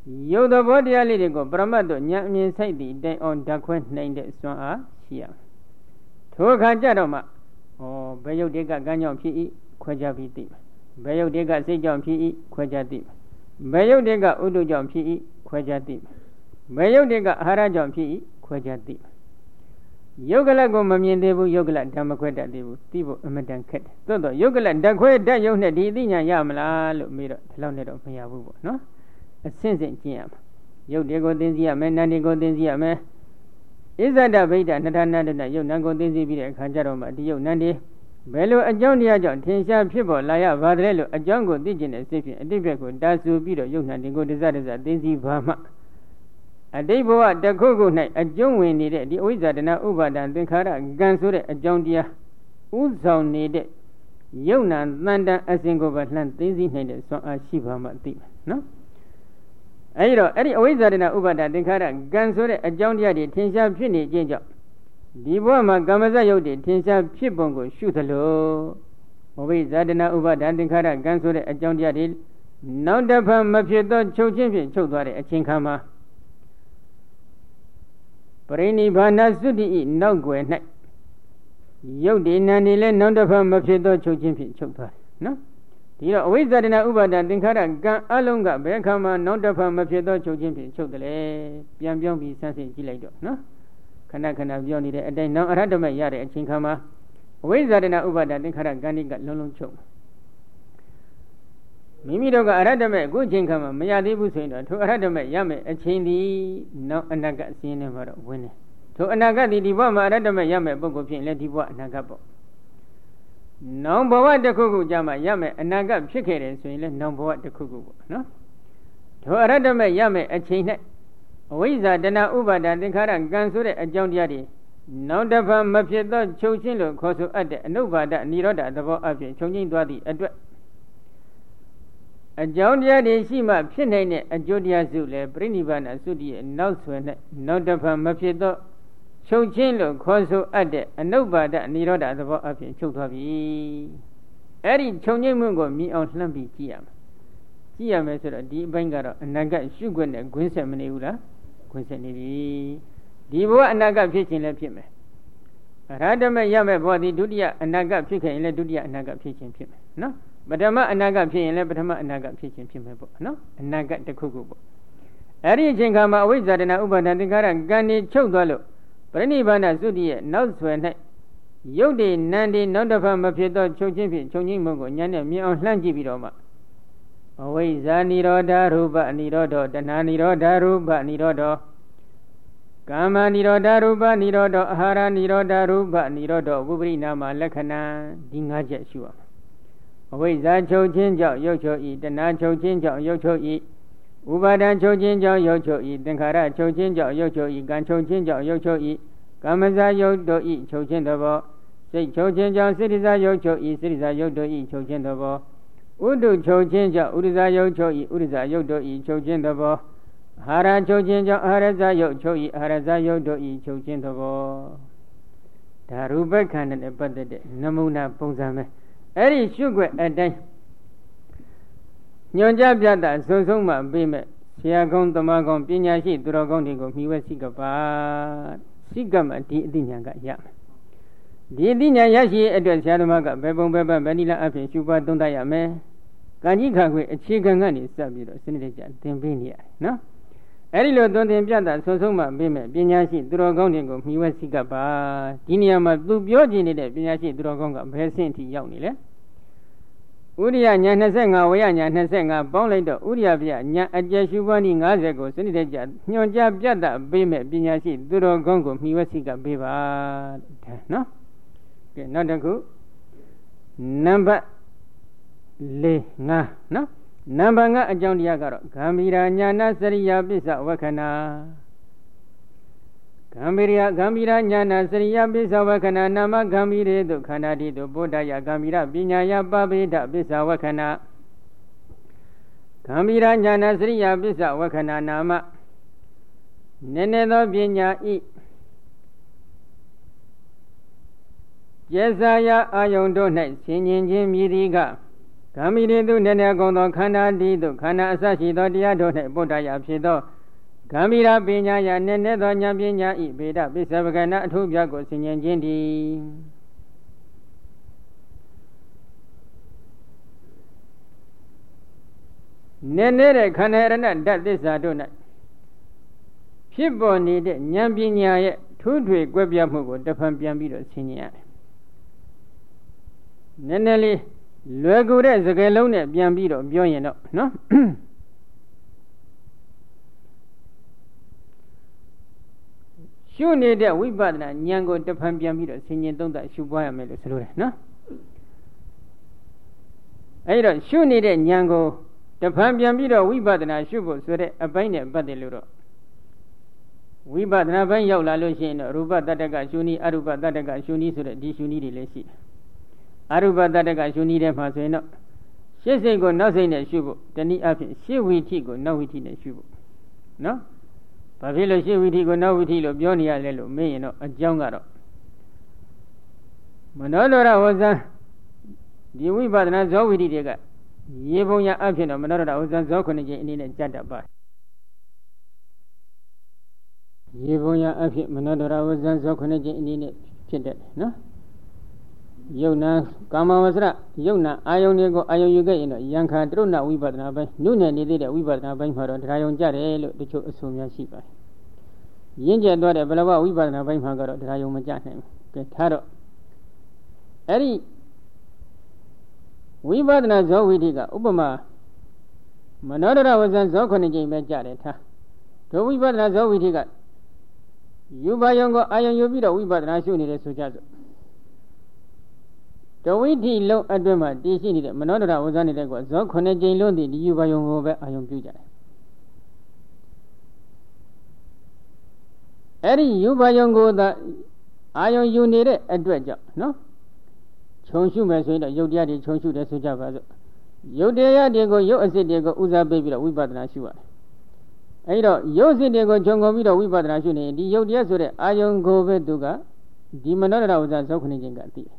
ရုပ်သဘောတရားလေးတွေကိုပရမတ်တို့ဉာဏ်အမြင်စိတ်တည်တိုင်အောင်ဓာတ်ခွဲနိုင်တဲ့စွမ်းအားရှိရထိုအခါကြတော့မှဘယ်ရုပ်တွေကကံကြောင့်ဖြစ်၏ခွဲခြားပြီးသိမယ်ဘယ်ရုပ်တွေကစိတ်ကြောင့်ဖြစ်၏ခွဲခြားသိမယ်ဘယ်ရုပ်တွေကဥဒုကြောင့်ဖြစ်၏ခွဲခြားသိမယ်ဘယ်ရုပ်တွေကအာဟာရကြောင့်ဖြစ်၏ခွဲခြားသိမယ်ယုတ်ကလကိုမမြင်သေးဘူးယုတ်ကလဓမ္မခွဲတတ်သေးဘူးသိဖို့အမတန်ခက်တယ်သို့တော့ယုတ်ကလဓာတ်ခွဲတတ်ရုပ်နဲ့ဒီအသိဉာဏ်ရမလားလို့မေးတော့ဒီလောက်နဲ့တော့မရဘူးပေါ့နော်အစင့်စင့်ကျင့်ရမှာယုတ်တွေကိုသိသိရမယ်နာမ်တွေကိုသိသိရမယ်ဣဇဒဗိဒ္ဓနတနာတနာယုတ်နံကိုသိသိပြီးတဲ့အခါကျတော့မှဒီယုတ်နံဒီဘယ်လိုအကြောင်းတရားကြောင့်ထင်ရှားဖြစ်ပေါ်လာရပါတယ်လို့အကြောင်းကိုသိကျင်တဲ့စိတ်ဖြင့်အတိတ်ဘက်ကိုတာဆူပြီးတော့ယုတ်နံဒီကိုတစတစသိသိပါမှအတိတ်ဘဝတစ်ခုခု၌အကျုံးဝင်နေတဲ့ဒီအဝိဇ္ဇာတဏှာဥပါဒံသင်္ခါရကံဆိုတဲ့အကြောင်းတရားဥဆောင်နေတဲ့ယုတ်နံတန်တန်အစဉ်ကိုပဲလှမ်းသိသိနိုင်တဲ့စွမ်းအားရှိပါမှသိမယ်နော်အဲဒီတော့အဲ့ဒီအဝိဇ္ဇာတဏှာဥပါဒံသင်္ခါရကံဆိုတဲ့အကြောင်းတရားတွေထင်ရှားဖြစ်နေခြင်းကြောင့်ဒီဘဝမှာကာမဇ္ဇယုတ်တွေထင်ရှားဖြစ်ပုံကိုရှုသလိုအဝိဇ္ဇာတဏှာဥပါဒံသင်္ခါရကံဆိုတဲ့အကြောင်းတရားတွေနောက်တစ်ဖန်မဖြစ်သောချုပ်ချင်းဖြင့်ချုပ်သွားတဲ့အချိန်ခါမှာပရိနိဗ္ဗာန်သုတိဤနောက်ွယ်၌ယုတ်ဒီနံဒီလည်းနောက်တစ်ဖန်မဖြစ်သောချုပ်ချင်းဖြင့်ချုပ်သွားတယ်နော်ဒီတော့အဝိဇ္ဇာတဏှာဥပါဒံသင်္ခါရကံအလုံးကဘယ်ခါမှနောက်တစ်ဖန်မဖြစ်သောချုပ်ချင်းဖြင့်ချုပ်တယ်လေပြန်ပြောင်းပြီးဆန်းစစ်ကြည့်လိုက်တော့နော်ခဏခဏပြောနေတဲ့အတိုင်းနောက်အရဟတမေရတဲ့အချိန်ခါမှာအဝိဇ္ဇာတဏှာဥပါဒံသင်္ခါရကံဒီကလုံးလုံးချုပ်မိမိတို့ကအရဟတမေအခုအချိန်ခါမှာမရသေးဘူးဆိုရင်တော့ထိုအရဟတမေရမယ်အချိန်ဒီနောက်အနာဂတ်အစဉ်နဲ့မှာတော့ဝင်တယ်ထိုအနာဂတ်ဒီဘဝမှာအရဟတမေရမယ်ပုဂ္ဂိုလ်ဖြစ်ရင်လည်းဒီဘဝအနာဂတ်ပေါ့နောင်ဘဝတစ်ခုခုကြာမှရမယ်အနာဂတ်ဖြစ်ခဲ့တယ်ဆိုရင်လည်းနောင်ဘဝတစ်ခုခုပေါ့နော်ထိုအရဟတမေရမယ်အချိန်၌အဝိဇ္ဇာတဏှာဥပါဒံသင်္ခါရကံဆိုတဲ့အကြောင်းတရားတွေနောက်တစ်ဖန်မဖြစ်သောချုပ်ချင်းလို့ခေါ်ဆိုအပ်တဲ့အနုပါဒနိရောဓသဘောအဖြစ်ချုပ်ချင်းသွားသည့်အတွက်အကြောင်းတရားတွေရှိမှဖြစ်နိုင်တဲ့အကျိုးတရားစုလည်းပြိဋိဘနာသုတိရဲ့နောက်ဆွဲ၌နောက်တစ်ဖန်မဖြစ်သောချုပ်ချင်းလို့ခေါ်ဆိုအပ်တဲ့အနုပါဒနိရောဓသဘောအဖြစ်ချုပ်သွားပြီအဲ့ဒီချုပ်ငိမ့်မှုကိုမြင်အောင်လှမ်းပြီးကြည့်ရမယ်ကြည့်ရမယ်ဆိုတော့ဒီအပိုင်းကတော့အနာဂတ်ရှုခွင့်နဲ့ဂွင်းဆက်မနေဘူးလားဂွင်းဆက်နေပြီဒီဘဝအနာဂတ်ဖြစ်ခြင်းလည်းဖြစ်မယ်အရဟတမေရမယ်ဘောဒီဒုတိယအနာဂတ်ဖြစ်ခဲ့ရင်လည်းဒုတိယအနာဂတ်ဖြစ်ခြင်းဖြစ်မယ်နော်ပထမအနာဂတ်ဖြစ်ရင်လည်းပထမအနာဂတ်ဖြစ်ခြင်းဖြစ်မယ်ပေါ့နော်အနာဂတ်တစ်ခုခုပေါ့အဲ့ဒီအချိန်ခါမှာအဝိဇ္ဇာတဏှာဥပါဒံသင်္ခါရကံနေချုပ်သွားလို့ပရိနိဗ္ဗာန်သုတိရဲ့နောက်ဆွဲ၌ယုတ်ဒီနံဒီနောက်တစ်ဖန်မဖြစ်သောချုပ်ချင်းဖြင့်ချုပ်ချင်းမှုကိုဉာဏ်နဲ့မြင်အောင်လှမ်းကြည့်ပြီးတော့မှအဝိဇ္ဇာနိရောဓရူပနိရောဓတဏှာနိရောဓရူပနိရောဓကာမနိရောဓရူပနိရောဓအာဟာရနိရောဓရူပနိရောဓဝိပရိနာမလက္ခဏာဒီ၅ချက်ရှိပါအဝိဇ္ဇာချုပ်ခြင်းကြောင့်ယုတ်ချုပ်ဤတဏှာချုပ်ခြင်းကြောင့်ယုတ်ချုပ်ဤဥပါဒံချုပ်ခြင်းကြောင့်ယုတ်ချုပ်ဤသင်္ခါရချုပ်ခြင်းကြောင့်ယုတ်ချုပ်ဤကံချုပ်ခြင်းကြောင့်ယုတ်ချုပ်ဤကာမဇာယုတ်တို့ဤချုပ်ခြင်းသဘောစိတ်ချုပ်ခြင်းကြောင့်စိတ္တဇာယုတ်ချုပ်ဤစိတ္တဇာယုတ်တို့ဤချုပ်ခြင်းသဘောဥဒုချုပ်ခြင်းကြောင့်ဥဒဇာယုတ်ချုပ်ဤဥဒဇာယုတ်တို့ဤချုပ်ခြင်းသဘောအာဟာရချုပ်ခြင်းကြောင့်အာဟာရဇာယုတ်ချုပ်ဤအာဟာရဇာယုတ်တို့ဤချုပ်ခြင်းသဘောဒါရူပခန္ဓာနဲ့ပတ်သက်တဲ့နမူနာပုံစံပဲအဲ့ဒီရှုွက်အတိုင်းညွန်ကြပြတာဆုံးဆုံးမှပြီးမဲ့ဆရာကောင်းတမန်ကောင်းပညာရှိသူတော်ကောင်းတွေကိုမိဝဲစိကပါစိကမှဒီအသိဉာဏ်ကရမယ်ဒီအသိဉာဏ်ရရှိအတွက်ဆရာသမားကဘယ်ပုံဘယ်ပတ်ဗဏိလအဖြစ်ရှုပါသုံးတတ်ရမယ်ကံကြီးခါခွေအခြေခံကနေစပြီးတော့စနစ်တကျသင်ပေးနေရတယ်နော်အဲ့ဒီလိုသွန်သင်ပြတာဆုံးဆုံးမှပြီးမဲ့ပညာရှိသူတော်ကောင်းတွေကိုမိဝဲစိကပါဒီနေရာမှာသူပြောချင်နေတဲ့ပညာရှိသူတော်ကောင်းကဘယ်ဆင့်အထိရောက်နေလဲဥရိယညာ25ဝေယညာ25ပေါင်းလိုက်တော့ဥရိယပြညာအကျယ်ရှုပါးနည်း90ကိုစနစ်တကျညွှန်ကြားပြတာပေးမဲ့ပညာရှိသူတော်ကောင်းကိုမိဝဲစိကပေးပါတဲ့နော်ကဲနောက်တစ်ခုနံပါတ်4 5နော်နံပါတ်5အကြောင်းတရားကတော့ဂမ်ဘီရာညာနာစရိယာပစ္စဝက္ခဏာဂမ်ဘီရာညာနာစရိယာပစ္စဝက္ခဏာနာမဂမ်ဘီရေတုခန္ဓာတိတုဗုဒ္ဓယဂမ်ဘီရာပညာယပပိဒပစ္စဝက္ခဏာဂမ်ဘီရာညာနာစရိယာပစ္စဝက္ခဏာနာမနည်းနည်းသောပညာဤကျေစာယအာယုန်တို့၌ဆင်ញင်ခြင်းမြည်သည်ကကာမိရေတုနေနေကုံသောခန္ဓာတိတုခန္ဓာအစရှိသောတရားတို့၌ပုဒ္ဒရာဖြစ်သောဂံမီရာပညာယနည်းနည်းသောဉာဏ်ပညာဤဗေဒပစ္စဝကနာအထုပြကိုဆင်ញင်ခြင်းတည်းနည်းနည်းတဲ့ခန္ဓာရဏဓာတ်သစ္စာတို့၌ဖြစ်ပေါ်နေတဲ့ဉာဏ်ပညာရဲ့ထူးထွေကွဲပြားမှုကိုတစ်ဖန်ပြန်ပြီးတော့ဆင်ញင်ရတယ်နည်းနည်းလေးလွယ်ကူတဲ့စကားလုံးနဲ့ပြန်ပြီးတော့ပြောရင်တော့နော်ရှုနေတဲ့ဝိပဿနာဉာဏ်ကိုတစ်ဖန်ပြန်ပြီးတော့ဆင်ញင်သုံးသပ်ရှုပွားရမယ်လို့ဆိုလိုတယ်နော်အဲဒီတော့ရှုနေတဲ့ဉာဏ်ကိုတစ်ဖန်ပြန်ပြီးတော့ဝိပဿနာရှုဖို့ဆိုတဲ့အပိုင်းနဲ့ပတ်သက်လို့တော့ဝိပဿနာပိုင်းရောက်လာလို့ရှိရင်တော့ရူပတတ္တကရှုနည်းအရူပတတ္တကရှုနည်းဆိုတဲ့ဒီရှုနည်းတွေလည်းရှိတယ်အရူပတတ္တကရှုနည်းတဲ့မှာဆိုရင်တော့ရှစ်စိတ်ကိုနောက်စိတ်နဲ့ရှုဖို့တနည်းအားဖြင့်ရှစ်ဝိထိကိုနောက်ဝိထိနဲ့ရှုဖို့နော်ဘာဖြစ်လို့ရှစ်ဝိထိကိုနောက်ဝိထိလို့ပြောနေရလဲလို့မေးရင်တော့အကြောင်းကတော့မနောဒရဝဇံဒီဝိပဿနာဇောဝိထိတွေကရေပုံရအဖြစ်တော့မနောဒရဝဇံဇောခုနှစ်ကျင်းအနေနဲ့ကြတ်တတ်ပါရေပုံရအဖြစ်မနောဒရဝဇံဇောခုနှစ်ကျင်းအနေနဲ့ဖြစ်တဲ့နော်ယုံနာကာမဝဆရယုံနာအာယုန်တွေကိုအာယုန်ယူခဲ့ရင်တော့ယံခာတရုဏဝိပဿနာပိုင်းနုနယ်နေသေးတဲ့ဝိပဿနာပိုင်းမှာတော့တရားယုံကြတယ်လို့တချို့အဆိုများရှိပါတယ်။ရင့်ကျက်သွားတဲ့ဘလဝဝိပဿနာပိုင်းမှာကတော့တရားယုံမကြနိုင်ဘူး။ကဲထားတော့အဲ့ဒီဝိပဿနာဇောဝိတိကဥပမာမနောဒရဝဇံဇောခုနှစ်ကြိမ်ပဲကြတယ်ထားဒုဝိပဿနာဇောဝိတိကယူပါယုံကိုအာယုန်ယူပြီးတော့ဝိပဿနာရှုနေတယ်ဆိုကြစို့တဝိထိလုံးအတွင်းမှာတည်ရှိနေတဲ့မနောဒရဝဇ္ဇနေတဲ့ကွာဇောခုနှစ်ကြိမ်လုံးတည်ဒီယူပါယုံကိုပဲအာယုံပြုကြတယ်အဲ့ဒီယူပါယုံကိုသာအာယုံယူနေတဲ့အတွက်ကြောင့်နော်ခြုံရှုမယ်ဆိုရင်တော့ယုတ်တရားတွေခြုံရှုတယ်ဆိုကြပါစို့ယုတ်တရားတွေကိုယုတ်အစစ်တွေကိုဦးစားပေးပြီးတော့ဝိပဿနာရှုရတယ်အဲ့တော့ယုတ်စစ်တွေကိုခြုံကုန်ပြီးတော့ဝိပဿနာရှုနေရင်ဒီယုတ်တရားဆိုတဲ့အာယုံကိုပဲသူကဒီမနောဒရဝဇ္ဇဇောခုနှစ်ကြိမ်ကသိတယ်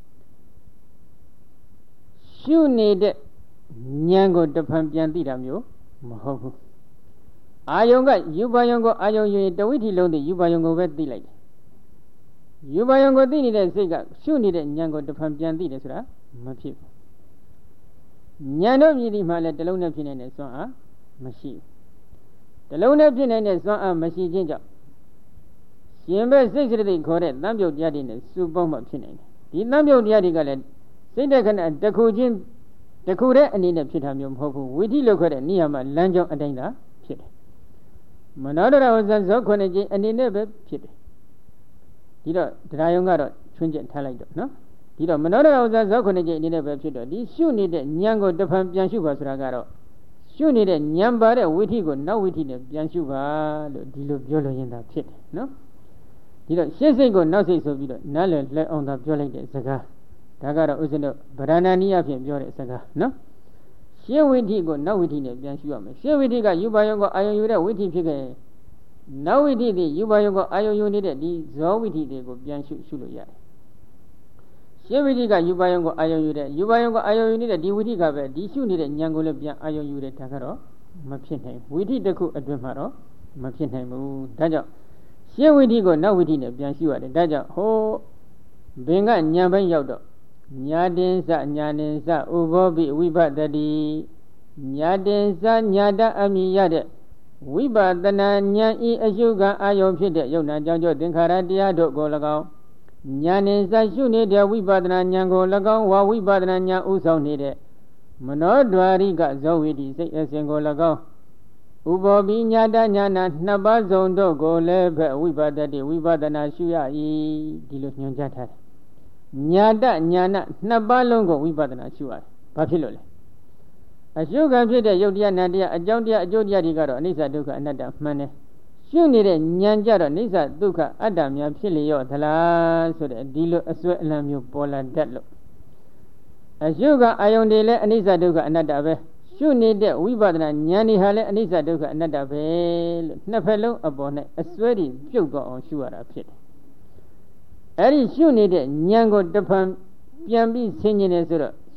ရှုနေတဲ့ဉာဏ်ကိုတဖန်ပြန်သိတာမျိုးမဟုတ်ဘူးအာယုံကယူပါယုံကိုအာယုံယူရင်တဝိထိလုံးသိယူပါယုံကိုပဲသိလိုက်တယ်ယူပါယုံကိုသိနေတဲ့စိတ်ကရှုနေတဲ့ဉာဏ်ကိုတဖန်ပြန်သိတယ်ဆိုတာမဖြစ်ဘူးဉာဏ်တို့မြည်ဒီမှာလည်းတလုံးနဲ့ဖြစ်နေတဲ့စွမ်းအားမရှိဘူးတလုံးနဲ့ဖြစ်နေတဲ့စွမ်းအားမရှိခြင်းကြောင့်ရှင်ပဲစိတ်စိတ္တိခေါ်တဲ့တန်ပြုတ်တရားတွေနဲ့စုပေါင်းမှဖြစ်နေတယ်ဒီတန်ပြုတ်တရားတွေကလည်းစိတ်တဲ့ခဏတစ်ခုချင်းတစ်ခုတည်းအနေနဲ့ဖြစ်တာမျိုးမဟုတ်ဘူးဝိသိလို့ခေါ်တဲ့နိယာမလမ်းကြောင်းအတိုင်းသာဖြစ်တယ်မနောဒရဝဇ္ဇဇောခုနှစ်ကြိမ်အနေနဲ့ပဲဖြစ်တယ်ဒီတော့တရားယုံကတော့ချွင်းချက်ထားလိုက်တော့နော်ဒီတော့မနောဒရဝဇ္ဇဇောခုနှစ်ကြိမ်အနေနဲ့ပဲဖြစ်တော့ဒီရှုနေတဲ့ဉာဏ်ကိုတစ်ဖန်ပြန်ရှုပါဆိုတာကတော့ရှုနေတဲ့ဉာဏ်ပါတဲ့ဝိသိကိုနောက်ဝိသိနဲ့ပြန်ရှုပါလို့ဒီလိုပြောလို့ရင်သာဖြစ်တယ်နော်ဒီတော့ရှင်းစိတ်ကိုနောက်စိတ်ဆိုပြီးတော့နားလည်လက်အောင်သာပြောလိုက်တဲ့စကားဒါကတော့ဥစ္စတို့ဗရဏာနိယဖြင့်ပြောတဲ့စကားနော်ရှင်းဝိသိကိုနောက်ဝိသိနဲ့ပြန်ရှုရမယ်ရှင်းဝိသိကယူပါယုံကိုအာယုံယူတဲ့ဝိသိဖြစ်ခဲ့နောက်ဝိသိသည်ယူပါယုံကိုအာယုံယူနေတဲ့ဒီဇောဝိသိတွေကိုပြန်ရှုလို့ရတယ်ရှင်းဝိသိကယူပါယုံကိုအာယုံယူတဲ့ယူပါယုံကိုအာယုံယူနေတဲ့ဒီဝိသိကပဲဒီရှုနေတဲ့ဉာဏ်ကိုလည်းပြန်အာယုံယူတဲ့ဒါကတော့မဖြစ်နိုင်ဝိသိတစ်ခုအတွင်းမှာတော့မဖြစ်နိုင်ဘူးဒါကြောင့်ရှင်းဝိသိကိုနောက်ဝိသိနဲ့ပြန်ရှုရတယ်ဒါကြောင့်ဟိုဘင်ကဉာဏ်ပိုင်းရောက်တော့ညာတင်စညာတင်စဥဘောပိဝိပတတိညာတင်စညာတအမိရတဲ့ဝိပဿနာဉာဏ်ဤအရှုခံအာယုံဖြစ်တဲ့ယုံနာကြောင့်သင်္ခါရတရားတို့ကို၎င်းညာတင်စရှုနေတဲ့ဝိပဿနာဉာဏ်ကို၎င်းဝါဝိပဿနာဉာဏ်ဥဆောင်နေတဲ့မနောဒွာရိကဇောဝိတိစိတ်အစဉ်ကို၎င်းဥဘောပိညာတညာနာနှစ်ပါးစုံတို့ကိုလည်းပဲဝိပတတိဝိပဿနာရှုရ၏ဒီလိုညွှန်ကြားထားတယ်ညာတညာနာနှစ်ပါးလုံးကိုဝိပဿနာရှုရတယ်။ဘာဖြစ်လို့လဲ။အရှုခံဖြစ်တဲ့ယုတ်တရားနာတရားအကြောင်းတရားအကျိုးတရားတွေကတော့အနိစ္စဒုက္ခအနတ္တမှန်တယ်။ရှုနေတဲ့ဉာဏ်ကြတော့အနိစ္စဒုက္ခအတ္တများဖြစ်လျော့သလားဆိုတဲ့ဒီလိုအစွဲအလံမျိုးပေါ်လာတတ်လို့အရှုခံအာယုန်တွေလည်းအနိစ္စဒုက္ခအနတ္တပဲရှုနေတဲ့ဝိပဿနာဉာဏ်တွေဟာလည်းအနိစ္စဒုက္ခအနတ္တပဲလို့နှစ်ဖက်လုံးအပေါ်၌အစွဲတွေပြုတ်သွားအောင်ရှုရတာဖြစ်တယ်။အဲ့ဒီရှုနေတဲ့ဉာဏ်ကိုတဖန်ပြန်ပြီးဆင်ញင်နေဆိုတော့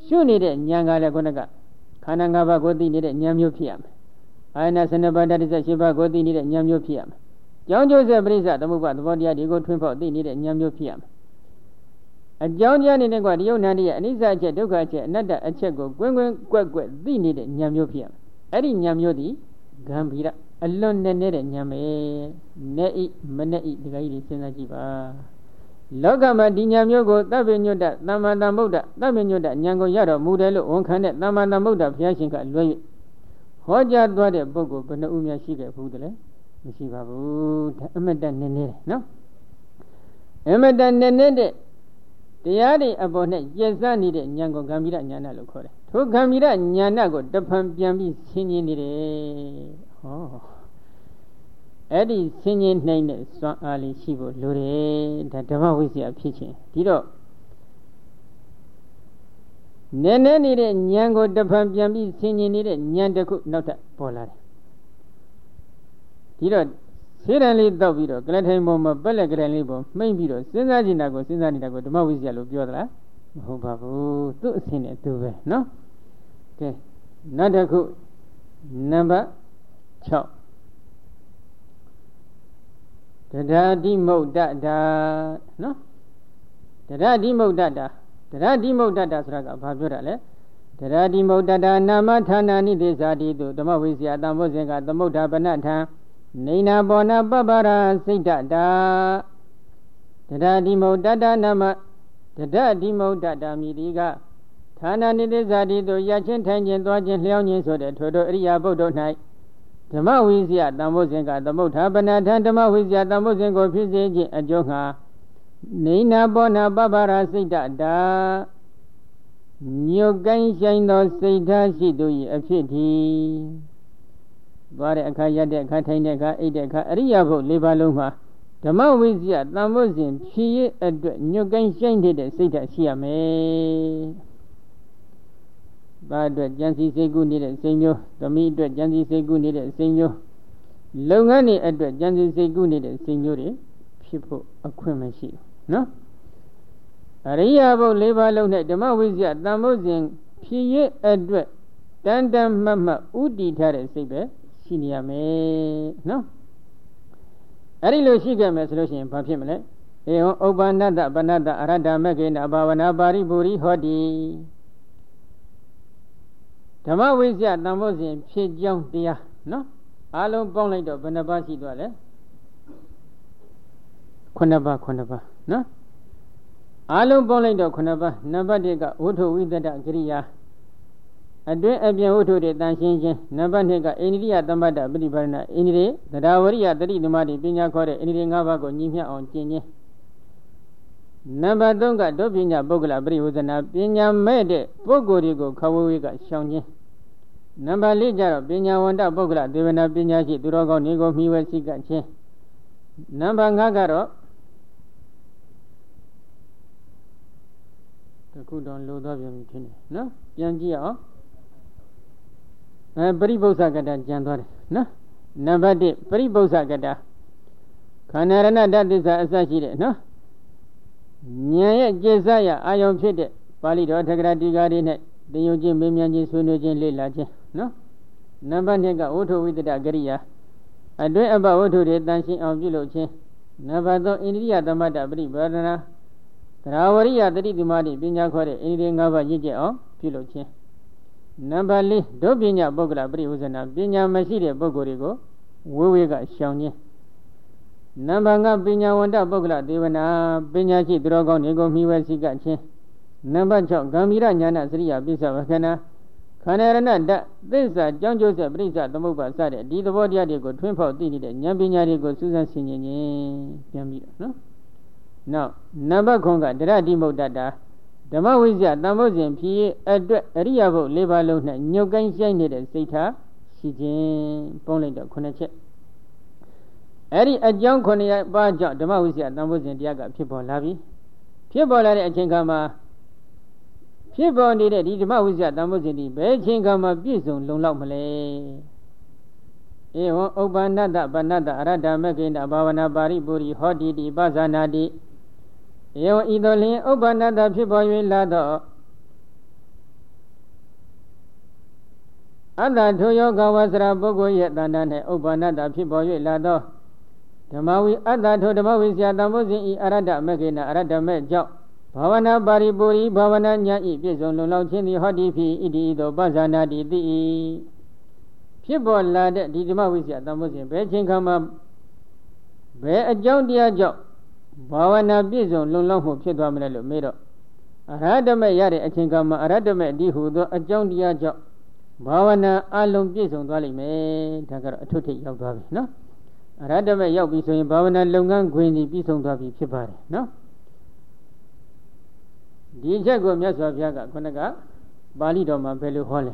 ရှုနေတဲ့ဉာဏ်ကလည်းခုနကခန္ဓာ၅ပါးကိုသိနေတဲ့ဉာဏ်မျိုးဖြစ်ရမယ်အာယနာ12ပါးဓာတ်18ပါးကိုသိနေတဲ့ဉာဏ်မျိုးဖြစ်ရမယ်ကြောင်းကျိုးဆက်ပရိစ္ဆသမုပ္ပါသဘောတရားတွေကိုထွန်းဖောက်သိနေတဲ့ဉာဏ်မျိုးဖြစ်ရမယ်အကြောင်းတရားနေတဲ့ကွာဒီယုံနာတည်းရဲ့အနိစ္စအချက်ဒုက္ခအချက်အနတ္တအချက်ကိုကွင်းကွင်းကွက်ကွက်သိနေတဲ့ဉာဏ်မျိုးဖြစ်ရမယ်အဲ့ဒီဉာဏ်မျိုးဒီဂံဗီရအလွန်နဲ့တဲ့ဉာဏ်ပဲနဲ့ဤမနဲ့ဤဒီကကြီးစဉ်းစားကြည့်ပါလောကမှာဒီဉာဏ်မျိုးကိုသဗ္ဗညုတသမ္မာသမ္ဗုဒ္ဓသဗ္ဗညုတဉာဏ်ကိုရတော်မူတယ်လို့ဝန်ခံတဲ့သမ္မာသမ္ဗုဒ္ဓဘုရားရှင်ကလွှဲ၍ဟောကြားသွားတဲ့ပုဂ္ဂိုလ်ဘယ်နှဦးများရှိခဲ့ဘူးတလဲမရှိပါဘူးဒါအမတန်နဲ့နေတယ်နော်အမတန်နဲ့တဲ့တရားတွေအပေါ်နဲ့ကျက်စားနေတဲ့ဉာဏ်ကိုဂံမိရဉာဏလို့ခေါ်တယ်ထိုဂံမိရဉာဏကိုတဖန်ပြန်ပြီးဆင်းရဲနေတယ်ဟောအဲ့ဒီဆင်းရဲနိုင်တဲ့စွမ်းအားလေးရှိဖို့လိုတယ်ဒါဓမ္မဝိဇ္ဇာဖြစ်ခြင်းဒီတော့နည်းနည်းနေတဲ့ဉာဏ်ကိုတဖန်ပြန်ပြီးဆင်ញင်နေတဲ့ဉာဏ်တစ်ခုနောက်ထပ်ပေါ်လာတယ်ဒီတော့ဆေးရန်လေးတောက်ပြီးတော့ကလထိုင်ပေါ်မှာပက်လက်ကလေးလေးပေါ်မှိမ့်ပြီးတော့စဉ်းစားနေတာကိုစဉ်းစားနေတာကိုဓမ္မဝိဇ္ဇာလို့ပြောသလားမဟုတ်ပါဘူးသူ့အစဉ်နဲ့သူပဲနော်ကဲနောက်တစ်ခုနံပါတ်6တဒါတိမုတ်တတာနော်တဒါတိမုတ်တတာတရတိမုတ်တတဆိုတာကဘာပြောတာလဲတရတိမုတ်တတာနာမဌာနာနိသေဇာတိတုဓမ္မဝိဇ္ဇာတံဘောဇင်ကသမုဋ္ဌပနထံနေနာဘောနာပပရာစိတ်တတာတရတိမုတ်တတနာမတရတိမုတ်တတာမိတိကဌာနာနိသေဇာတိတုရချင်းထိုင်ခြင်းသွားခြင်းလျှောင်းခြင်းဆိုတဲ့ထိုတို့အရိယာပုဒ်တို့၌ဓမ္မဝိဇ္ဇာတံဘောဇင်ကသမုဋ္ဌပနထံဓမ္မဝိဇ္ဇာတံဘောဇင်ကိုဖြစ်စေခြင်းအကျိုးငှာနေနာဘောနာပပရာစိတ်တတာညုတ်ကိုင်းဆိုင်သောစိတ်ထားရှိသူ၏အဖြစ်ဒီသွားတဲ့အခါရက်တဲ့အခါထိုင်တဲ့အခါအိတ်တဲ့အခါအရိယာဘုတ်၄ပါးလုံးမှာဓမ္မဝိဇ္ဇာတန်ဖို့စဉ်ဖြစ်ရအတွက်ညုတ်ကိုင်းဆိုင်တဲ့စိတ်ဓာတ်ရှိရမယ်။ဒါအတွက်ကြံစည်စိတ်ကူးနေတဲ့စိတ်မျိုးသမီးအတွက်ကြံစည်စိတ်ကူးနေတဲ့စိတ်မျိုးလုပ်ငန်းတွေအတွက်ကြံစည်စိတ်ကူးနေတဲ့စိတ်မျိုးတွေဖြစ်ဖို့အခွင့်မရှိဘူးနော်အရိယာဘုတ်၄ပါးလုံးနဲ့ဓမ္မဝိဇ္ဇာတန်ဖို့စဉ်ဖြစ်ရအတွက်တန်တန်မှတ်မှတ်ဥတည်ထားတဲ့စိတ်ပဲရှိနေရမယ်နော်အဲ့ဒီလိုရှိခဲ့မယ်ဆိုလို့ရှိရင်ဘာဖြစ်မလဲဧဝံဥပ္ပန္နတပဏတအရတ္တမဂ္ဂေနဘာဝနာပါရိပူရိဟောတိဓမ္မဝိဇ္ဇာတန်ဖို့စဉ်ဖြစ်ကြောင်းတရားနော်အားလုံးပေါင်းလိုက်တော့ဘယ်နှပါးရှိသွားလဲ9ပါးနော်အားလုံးပေါင်းလိုက်တော့9ပါးနံပါတ်1ကဝိထုဝိသတ္တကရိယာအတွင်းအပြင်ဝိထုတွေတန်ရှင်းခြင်းနံပါတ်2ကအိန္ဒိယသမ္ပတ္တပฏิပါဒနာအိန္ဒိရေသဒ္ဓဝရိယတတိသမတိပညာခေါ်တဲ့အိန္ဒိရေ5ပါးကိုညီမျှအောင်ကျင့်ခြင်းနံပါတ်3ကဒုပညာပုဂ္ဂလပရိဝဇနာပညာမဲ့တဲ့ပုဂ္ဂိုလ်တွေကိုခဝဝေကရှောင်ခြင်းနံပါတ်4ကျတော့ပညာဝန္တပုဂ္ဂလဒေဝနာပညာရှိသူတော်ကောင်းတွေကိုမြှဝဲစိတ်ကခြင်းနံပါတ်5ကတော့ခုတော့လိုသွားပြန်ပြီထင်တယ်နော်ပြန်ကြည့်အောင်ပရိပု္ပ္ပကတကျန်သွားတယ်နော်နံပါတ်1ပရိပု္ပ္ပကတခန္ဓာရဏတသစ္စာအစရှိတဲ့နော်ဉာဏ်ရဲ့ကျေစရအာယုံဖြစ်တဲ့ပါဠိတော်ထက္ကရာတိကာတွေနဲ့တင်ယုံခြင်းမင်းမြန်ခြင်းဆွေးနွေးခြင်းလေ့လာခြင်းနော်နံပါတ်2ကဝိထုဝိတ္တကရိယာအတွင်းအပဝိထုတွေတန်ရှင်းအောင်ပြုလုပ်ခြင်းနံပါတ်3အိန္ဒိယသမတ္တပရိပါဒနာသရဝရိယတတိသမတိပညာခေါ်တဲ့အိန္ဒိယ5ပါးရင့်ကျက်အောင်ပြုလုပ်ခြင်းနံပါတ်4ဒုပညာပုဂ္ဂလပရိဝဇ္ဇနာပညာမရှိတဲ့ပုဂ္ဂိုလ်တွေကိုဝေဝေကရှောင်ခြင်းနံပါတ်5ပညာဝန္တပုဂ္ဂလဒေဝနာပညာရှိသူတော်ကောင်းတွေကိုမြှဝဲစိတ်ကခြင်းနံပါတ်6ဂံမီရညာဏစရိယပိစ္ဆဝခဏခန္ဓာရဏဓာတ်သစ္စာကြောင်းကျိုးဆက်ပရိစ္ဆသမုပ္ပါစတဲ့ဒီသဘောတရားတွေကိုထွန်းဖောက်သိနေတဲ့ဉာဏ်ပညာတွေကိုစူးစမ်းဆင်ခြင်ခြင်းပြန်ပြီးတော့နော်နောက်နံပါတ်9ကတရတိမုတ်တတာဓမ္မဝိဇ္ဇာတန်ဖို့စဉ်ဖြစ်အတွက်အရိယဘုတ်၄ပါးလုံးနဲ့ညုတ်ကိုင်းဆိုင်နေတဲ့စိတ်ထားရှိခြင်းပုံလိုက်တော့9ချက်အဲ့ဒီအကြောင်း9ပါးကြောင့်ဓမ္မဝိဇ္ဇာတန်ဖို့စဉ်တရားကဖြစ်ပေါ်လာပြီဖြစ်ပေါ်လာတဲ့အချိန်ခါမှာဖြစ်ပေါ်နေတဲ့ဒီဓမ္မဝိဇ္ဇာတန်ဖို့စဉ်ဒီဘယ်အချိန်ခါမှာပြည့်စုံလုံလောက်မလဲဧဝံဥပ္ပန္နတပဏတအရတ္တမဂ္ဂေနဘာဝနာပါရိပူရိဟောတိတိပဇာနာတိဧဝံဤသို့လျှင်ဥပ္ပန္နတဖြစ်ပေါ်၍လာသောအတ္တထိုယောဂဝဆရာပုဂ္ဂိုလ်ရဲ့တဏ္ဍာ၌ဥပ္ပန္နတာဖြစ်ပေါ်၍လာသောဓမ္မဝိအတ္တထိုဓမ္မဝိဆရာတံဖို့စဉ်ဤအရတ္တမဂ္ဂိနအရတ္တမဲ့ကြောင့်ဘာဝနာပါရိပူရိဘာဝနာဉာဏ်ဤပြည့်စုံလုံလောက်ခြင်းသည်ဟောတိဖြစ်ဣတိဤသို့ပဇာနာတိတိဖြစ်ပေါ်လာတဲ့ဒီဓမ္မဝိဆရာတံဖို့စဉ်ဘယ်ချိန်ခါမှာဘယ်အကြောင်းတရားကြောင့်ဘာဝနာပြည့်စုံလုံလောက်မှုဖြစ်သွားမလဲလို့မေးတော့အရဟတမေရတဲ့အချိန်ကမှအရဟတမေဒီဟုသောအကြောင်းတရားကြောင့်ဘာဝနာအလုံးပြည့်စုံသွားလိမ့်မယ်ဒါကတော့အထွတ်ထိပ်ရောက်သွားပြီနော်အရဟတမေရောက်ပြီဆိုရင်ဘာဝနာလုပ်ငန်းခွင်ကြီးပြည့်စုံသွားပြီဖြစ်ပါတယ်နော်ဒီချက်ကိုမြတ်စွာဘုရားကခုနကပါဠိတော်မှာဘယ်လိုဟောလဲ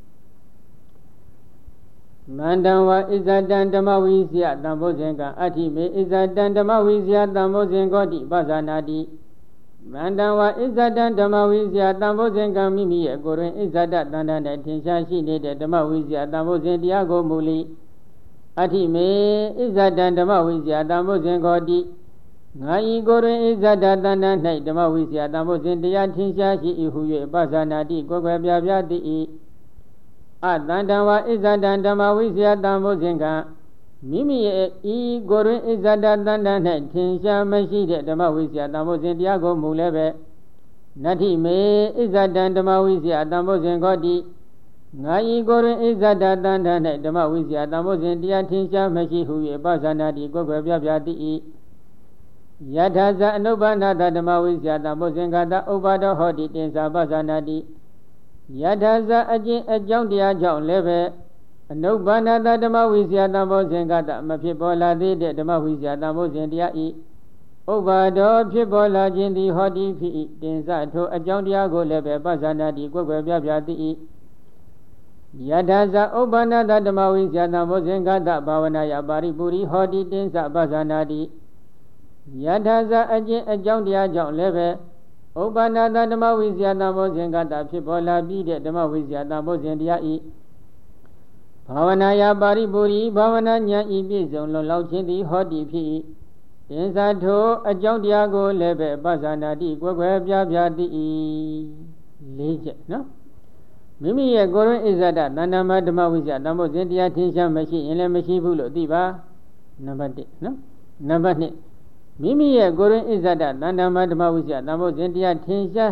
မန္တံဝဣဇတံဓမ္မဝိဇ္ဇယတံဘောဇင်ကအဋ္ဌိမေဣဇတံဓမ္မဝိဇ္ဇယတံဘောဇင်ကောတိပဇာနာတိမန္တံဝဣဇတံဓမ္မဝိဇ္ဇယတံဘောဇင်ကမိမိရဲ့ကိုယ်တွင်ဣဇတတန်တန်နဲ့ထင်ရှားရှိနေတဲ့ဓမ္မဝိဇ္ဇယတံဘောဇင်တရားကိုမူလိအဋ္ဌိမေဣဇတံဓမ္မဝိဇ္ဇယတံဘောဇင်ကောတိငါဤကိုယ်တွင်ဣဇတတန်တန်၌ဓမ္မဝိဇ္ဇယတံဘောဇင်တရားထင်ရှားရှိ၏ဟု၍ပဇာနာတိကိုယ်ွယ်ပြပြသည်၏အတန္တဝဣဇတံဓမ္မဝိဇ္ဇယတံဘောဇင်ကမိမိရဲ့ဤကိုယ်တွင်ဣဇဒတန်တန်၌ထင်ရှားမရှိတဲ့ဓမ္မဝိဇ္ဇာတံဘောဇင်တရားကိုမူလည်းပဲနတ္ထိမေဣဇဒံဓမ္မဝိဇ္ဇာတံဘောဇင်ကောတိငါဤကိုယ်တွင်ဣဇဒတန်တန်၌ဓမ္မဝိဇ္ဇာတံဘောဇင်တရားထင်ရှားမရှိဟု၍ပဇာနာတိကိုယ်ွယ်ပြပြသည်၏ယထာဇအနုပ္ပန္နတဓမ္မဝိဇ္ဇာတံဘောဇင်ကတဥပါဒောဟောတိတင်္စာပဇာနာတိယထာဇအကျင့်အကြောင်းတရားကြောင့်လည်းပဲအနုပ္ပန္နတဓမ္မဝိဇ္ဇာတံဘောဇင်ကတမဖြစ်ပေါ်လာသေးတဲ့ဓမ္မဝိဇ္ဇာတံဘောဇင်တရားဤဥပ္ပါဒောဖြစ်ပေါ်လာခြင်းသည်ဟောတိဖြစ်၏တင်စထိုအကြောင်းတရားကိုလည်းပဲပဇာနာတိကိုယ်ွယ်ပြပြသည်၏ယထာဇဥပ္ပန္နတဓမ္မဝိဇ္ဇာတံဘောဇင်ကတဘာဝနာယပါရိပူရိဟောတိတင်စပဇာနာတိယထာဇအကျင့်အကြောင်းတရားကြောင့်လည်းပဲဥပ္ပန္နတဓမ္မဝိဇ္ဇာတံဘောဇင်ကတဖြစ်ပေါ်လာပြီးတဲ့ဓမ္မဝိဇ္ဇာတံဘောဇင်တရားဤဘာဝနာယပါရိပူရိဘာဝနာဉာဏ်ဤပြည့်စုံလုံလောက်ခြင်းသည်ဟောတိဖြစ်၏တင်္စာထိုအကြောင်းတရားကိုလည်းပဲပဇာနာတိကိုယ်ွယ်ပြပြသည်၄ချက်နော်မိမိရဲ့ကိုယ်ရင်းဣဇဒတဏ္ဍမဓမ္မဝိဇ္ဇာတံဘောဇင်တရားထင်ရှားမရှိရင်လည်းမရှိဘူးလို့သိပါနံပါတ်1နော်နံပါတ်2မိမိရဲ့ကိုယ်ရင်းဣဇဒတဏ္ဍမဓမ္မဝိဇ္ဇာတံဘောဇင်တရားထင်ရှား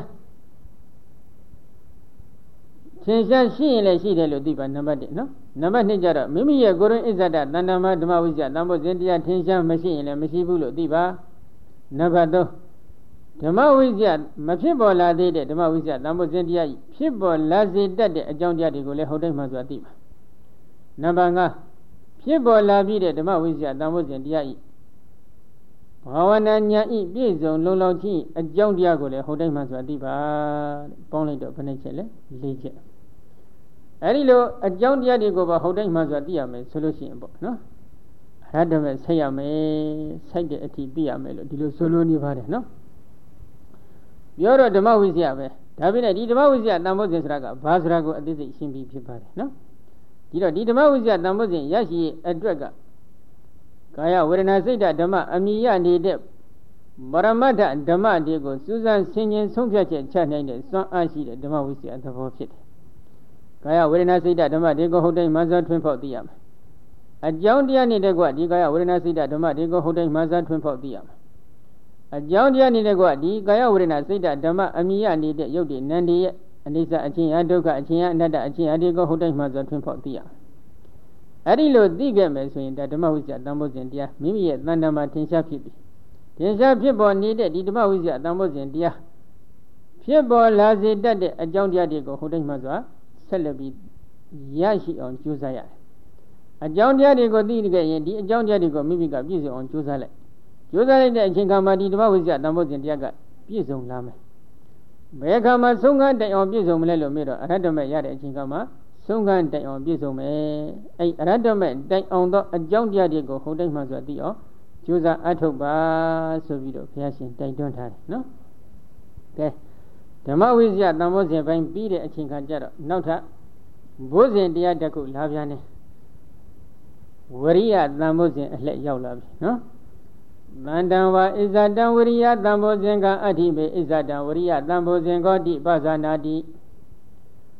ရှိရင်လည်းရှိတယ်လို့သိပါနံပါတ်1နော်နံပါတ်2ကျတော့မိမိရဲ့ကိုယ်ရင်းဣဇဒတဏ္ဍမဓမ္မဝိဇ္ဇာတံဘောဇင်တရားထင်ရှားမရှိရင်လည်းမရှိဘူးလို့သိပါနံပါတ်3ဓမ္မဝိဇ္ဇာမဖြစ်ပေါ်လာသေးတဲ့ဓမ္မဝိဇ္ဇာတံဘောဇင်တရားဖြစ်ပေါ်လာစေတတ်တဲ့အကြောင်းတရားတွေကိုလည်းဟုတ်တိုင်းမှဆိုတာသိပါနံပါတ်5ဖြစ်ပေါ်လာပြီးတဲ့ဓမ္မဝိဇ္ဇာတံဘောဇင်တရားဘာဝနာဉာဏ်ဤပြည့်စုံလုံလောက်ခြင်းအကြောင်းတရားကိုလည်းဟုတ်တိုင်းမှဆိုတာသိပါပေါင်းလိုက်တော့ဘယ်နှချက်လဲ၄ချက်အဲဒီလိုအကြောင်းတရားတွေကိုပါဟုတ်တိုင်းမှဆိုတာသိရမယ်ဆိုလို့ရှိရင်ပေါ့နော်အရဟတမေဆက်ရမယ်စိုက်တဲ့အထိသိရမယ်လို့ဒီလိုဆိုလိုနေပါတယ်နော်ပြောတော့ဓမ္မဝိဇ္ဇာပဲဒါပြင်လည်းဒီဓမ္မဝိဇ္ဇာတန်ဖိုးစဉ်ဆိုတာကဘာဆိုတာကိုအသိစိတ်ရှင်းပြီးဖြစ်ပါတယ်နော်ဒီတော့ဒီဓမ္မဝိဇ္ဇာတန်ဖိုးစဉ်ရရှိအတွက်ကကာယဝေဒနာစိတ်ဓမ္မအမိယနေတဲ့ပရမတ္ထဓမ္မတွေကိုစူးစမ်းဆင်ခြင်ဆုံးဖြတ်ချက်ချနိုင်တဲ့စွမ်းအားရှိတဲ့ဓမ္မဝိဇ္ဇာသဘောဖြစ်တယ်ကာယဝေဒနာစိတ်ဓမ္မတွေကိုဟုတ်တိုင်းမှန်စွာထွန်းဖောက်သိရမယ်အကြောင်းတရားနေတဲ့ကွဒီကာယဝေဒနာစိတ်ဓမ္မတွေကိုဟုတ်တိုင်းမှန်စွာထွန်းဖောက်သိရမယ်အကြောင်းတရားနေတဲ့ကွဒီကာယဝေဒနာစိတ်ဓမ္မအမိယနေတဲ့ယုတ်တိနန္ဒီရဲ့အနိစ္စအချင်းအဒုက္ခအချင်းအနတ္တအချင်းအဒီကိုဟုတ်တိုင်းမှန်စွာထွန်းဖောက်သိရမယ်အဲ့ဒီလိုသိခဲ့မယ်ဆိုရင်ဒါဓမ္မဝိဇ္ဇာတန်ဖိုးစဉ်တရားမိမိရဲ့တဏ္ဍာမှာထင်ရှားဖြစ်ပြီထင်ရှားဖြစ်ပေါ်နေတဲ့ဒီဓမ္မဝိဇ္ဇာတန်ဖိုးစဉ်တရားဖြစ်ပေါ်လာစေတတ်တဲ့အကြောင်းတရားတွေကိုဟုတ်တိုင်းမှစွာဆက်လက်ပြီးရရှိအောင်ကြိုးစားရတယ်အကြောင်းတရားတွေကိုသိခဲ့ရင်ဒီအကြောင်းတရားတွေကိုမိမိကပြည့်စုံအောင်ကြိုးစားလိုက်တဲ့အချိန်ခါမှာဒီဓမ္မဝိဇ္ဇာတန်ဖိုးစဉ်တရားကပြည့်စုံလာမယ်ဘယ်ခါမှဆုံးခန်းတိုင်အောင်ပြည့်စုံမလဲလို့မေးတော့အရဟတမေရတဲ့အချိန်ခါမှာဆုံးခန်းတိုင်အောင်ပြည့်စုံမယ်အဲ့အရဟတမေတိုင်အောင်သောအကြောင်းတရားတွေကိုဟုတ်တိုင်းမှဆိုသိအောင်ကြိုးစားအထောက်ပါဆိုပြီးတော့ဘုရားရှင်တိုက်တွန်းထားတယ်နော်ကဲဓမ္မဝိဇ္ဇာတန်ဖိုးစဉ်ပိုင်းပြီးတဲ့အချိန်ခါကျတော့နောက်ထပ်ဘုဇင်တရားတစ်ခုလာပြန်တယ်ဝရိယတန်ဖိုးစဉ်အလှည့်ရောက်လာပြီနော်မန္တံဝဣဇတံဝရိယတံဘောဇင်ကအဋ္ဌိမေဣဇတံဝရိယတံဘောဇင်ကောတိပဇာနာတိ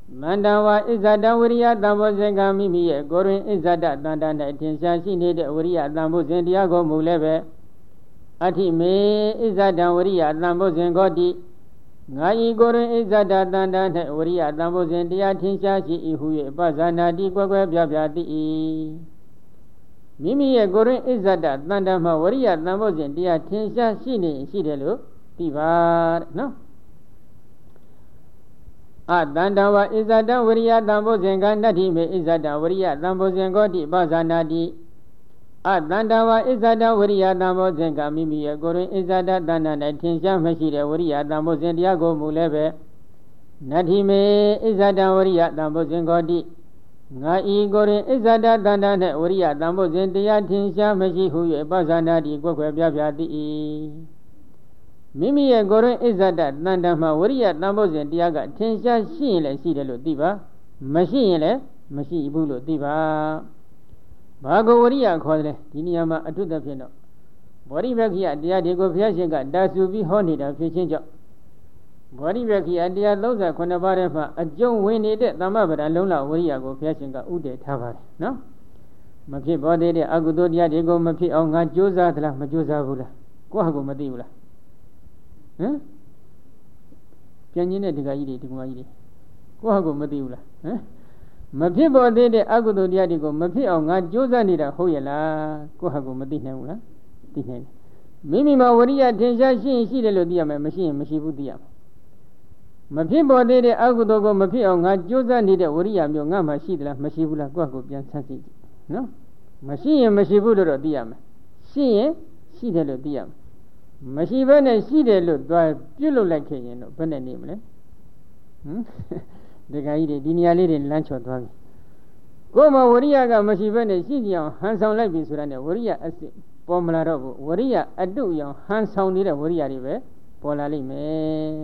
တန်တဝါဣဇဒဝရိယတန်ဖိုးစဉ်ကမိမိရဲ့ကိုယ်တွင်ဣဇဒတန်တ၌ထင်ရှားရှိနေတဲ့ဝရိယတန်ဖိုးစဉ်တရားကိုမူလည်းပဲအထိမေဣဇဒံဝရိယတန်ဖိုးစဉ်ကိုတိငါဤကိုယ်တွင်ဣဇဒတန်တ၌ဝရိယတန်ဖိုးစဉ်တရားထင်ရှားရှိ၏ဟု၍ပဇာနာတိကွယ်ကွယ်ပြပြသိ၏မိမိရဲ့ကိုယ်တွင်ဣဇဒတန်တမှာဝရိယတန်ဖိုးစဉ်တရားထင်ရှားရှိနေရှိတယ်လို့သိပါတဲ့နော်အတန္တဝဣဇဒဝရိယတံဘောဇင်ကနတ္တိမေဣဇဒဝရိယတံဘောဇင်ကောတိပဇာနာတိအတန္တဝဣဇဒဝရိယတံဘောဇင်ကမိမိရဲ့ကိုယ်တွင်ဣဇဒတဏ္ဍ၌ထင်ရှားမရှိတဲ့ဝရိယတံဘောဇင်တရားကိုမူလည်းပဲနတ္တိမေဣဇဒဝရိယတံဘောဇင်ကောတိငါဤကိုယ်တွင်ဣဇဒတဏ္ဍ၌ဝရိယတံဘောဇင်တရားထင်ရှားမရှိဟု၍ပဇာနာတိကွယ်ကွယ်ပြပြသိ၏မိမိရဲ့ကိုယ်တွင်ဣဇဒတန်တမှာဝရိယတန်ဖို့စဉ်တရားကထင်ရှားရှိရင်လည်းရှိတယ်လို့သိပါမရှိရင်လည်းမရှိဘူးလို့သိပါဘာကိုဝရိယခေါ်တယ်ဒီနေရာမှာအထုသဖြင့်တော့ဘောဓိမက္ခိယတရားတွေကိုဘုရားရှင်ကတာဆူပြီးဟောနေတာဖြစ်ချင်းကြောင့်ဘောဓိမက္ခိယတရား39ပါးထဲမှာအကျုံးဝင်နေတဲ့သမ္မပဒလုံးလဝရိယကိုဘုရားရှင်ကဥတည်ထားပါတယ်နော်မဖြစ်ပေါ်သေးတဲ့အကုသိုလ်တရားတွေကိုမဖြစ်အောင်ငါကြိုးစားသလားမကြိုးစားဘူးလားကိုယ့်ဟာကိုမသိဘူးလားဟမ်ပြန်ရင်းတဲ့ဒကာကြီးတွေဒီကောင်ကြီးတွေကိုယ့်ဟာကိုမသိဘူးလားဟမ်မဖြစ်ပေါ်သေးတဲ့အကုသိုလ်တရားတွေကိုမဖြစ်အောင်ငါကြိုးစားနေတာဟုတ်ရဲ့လားကိုယ့်ဟာကိုမသိနိုင်ဘူးလားသိနိုင်တယ်မိမိမှာဝရိယထင်ရှားရှိရင်ရှိတယ်လို့သိရမယ်မရှိရင်မရှိဘူးသိရမယ်မဖြစ်ပေါ်သေးတဲ့အကုသိုလ်ကိုမဖြစ်အောင်ငါကြိုးစားနေတဲ့ဝရိယမျိုးငါမှရှိသလားမရှိဘူးလားကိုယ့်ဟာကိုပြန်ဆန်းစစ်ကြည့်နော်မရှိရင်မရှိဘူးလို့တော့သိရမယ်ရှိရင်ရှိတယ်လို့သိရမယ်မရှိဘဲနဲ့ရှိတယ်လို့သွားပြုတ်လုလိုက်ခဲ့ရင်တော့ဘယ်နဲ့နေမလဲဟမ်ဒီကကြီးတွေဒီနေရာလေးတွေလမ်းချော်သွားပြီကိုယ်မှာဝရိယကမရှိဘဲနဲ့ရှိကြအောင်ဟန်ဆောင်လိုက်ပြီဆိုတာနဲ့ဝရိယအစစ်ပေါ်မလာတော့ဘူးဝရိယအတုအောင်ဟန်ဆောင်နေတဲ့ဝရိယတွေပဲပေါ်လာလိမ့်မယ်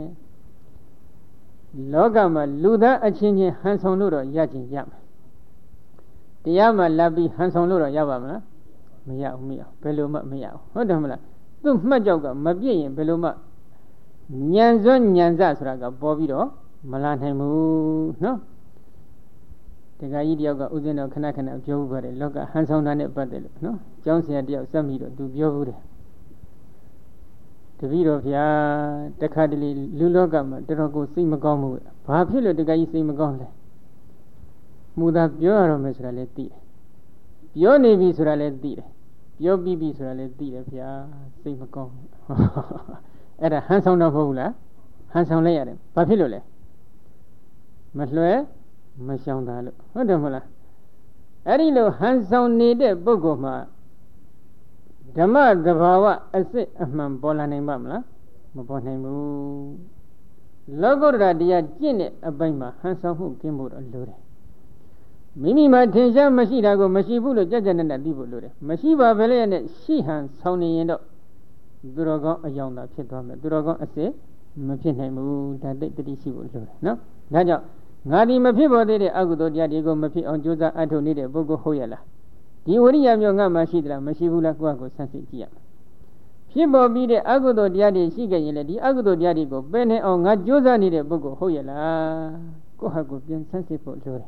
လောကမှာလူသားအချင်းချင်းဟန်ဆောင်လို့တော့ရခြင်းရမယ်တရားမှလာပြီးဟန်ဆောင်လို့တော့ရပါမလားမရဘူးမရဘူးဘယ်လိုမှမရဘူးဟုတ်တယ်မလားသူ့မှတ်ကြောက်ကမပြည့်ရင်ဘယ်လိုမှညံစွန်းညံစဆိုတာကပေါ်ပြီးတော့မလာနိုင်ဘူးနော်တခါကြီးတယောက်ကဥစဉ်တော်ခဏခဏပြောဘူးပါတယ်လောကဟန်ဆောင်တာနဲ့ပတ်သက်လို့နော်ကျောင်းဆရာတယောက်စက်မိတော့သူပြောဘူးတယ်တပည့်တော်ဗျာတခါတလေလူလောကမှာတော်တော်ကိုစိတ်မကောင်းဘူးဘာဖြစ်လို့တခါကြီးစိတ်မကောင်းလဲမှုသာပြောရတော့မယ်ဆိုတာလည်းသိတယ်ပြောနေပြီဆိုတာလည်းသိတယ်ပြောပြီးပြီဆိုတာလည်းသိတယ်ဗျာစိတ်မကောင်းအဲ့ဒါဟန်ဆောင်တော့မဟုတ်ဘူးလားဟန်ဆောင်လိုက်ရတယ်ဘာဖြစ်လို့လဲမလွှဲမရှောင်တာလို့ဟုတ်တယ်မဟုတ်လားအဲ့ဒီလိုဟန်ဆောင်နေတဲ့ပုဂ္ဂိုလ်မှာဓမ္မသဘာဝအစစ်အမှန်ပေါ်လာနိုင်ပါမလားမပေါ်နိုင်ဘူးလောကုတ္တရာတရားကျင့်တဲ့အပိုင်းမှာဟန်ဆောင်မှုကျင့်ဖို့တော့လိုတယ်မိမိမှာထင်ရှားမရှိတာကိုမရှိဘူးလို့ကြက်ကြက်နဲ့သိဖို့လိုတယ်မရှိပါဘဲလေနဲ့ရှိဟန်ဆောင်နေရင်တော့သူတော်ကောင်းအယောင်သာဖြစ်သွားမယ်သူတော်ကောင်းအစစ်မဖြစ်နိုင်ဘူးဒါတိတ်တိရှိဖို့လိုတယ်နော်ဒါကြောင့်ငါဒီမဖြစ်ပေါ်သေးတဲ့အကုသိုလ်တရားတွေကိုမဖြစ်အောင်ကြိုးစားအထောက်နေတဲ့ပုဂ္ဂိုလ်ဟုတ်ရဲ့လားဒီဝိရိယမျိုးငါမှရှိသလားမရှိဘူးလားကိုယ့်အကိုဆန်းစစ်ကြည့်ရမယ်ဖြစ်ပေါ်ပြီးတဲ့အကုသိုလ်တရားတွေရှိခဲ့ရင်လည်းဒီအကုသိုလ်တရားတွေကိုပယ်နေအောင်ငါကြိုးစားနေတဲ့ပုဂ္ဂိုလ်ဟုတ်ရဲ့လားကိုယ့်အကိုပြန်ဆန်းစစ်ဖို့လိုတယ်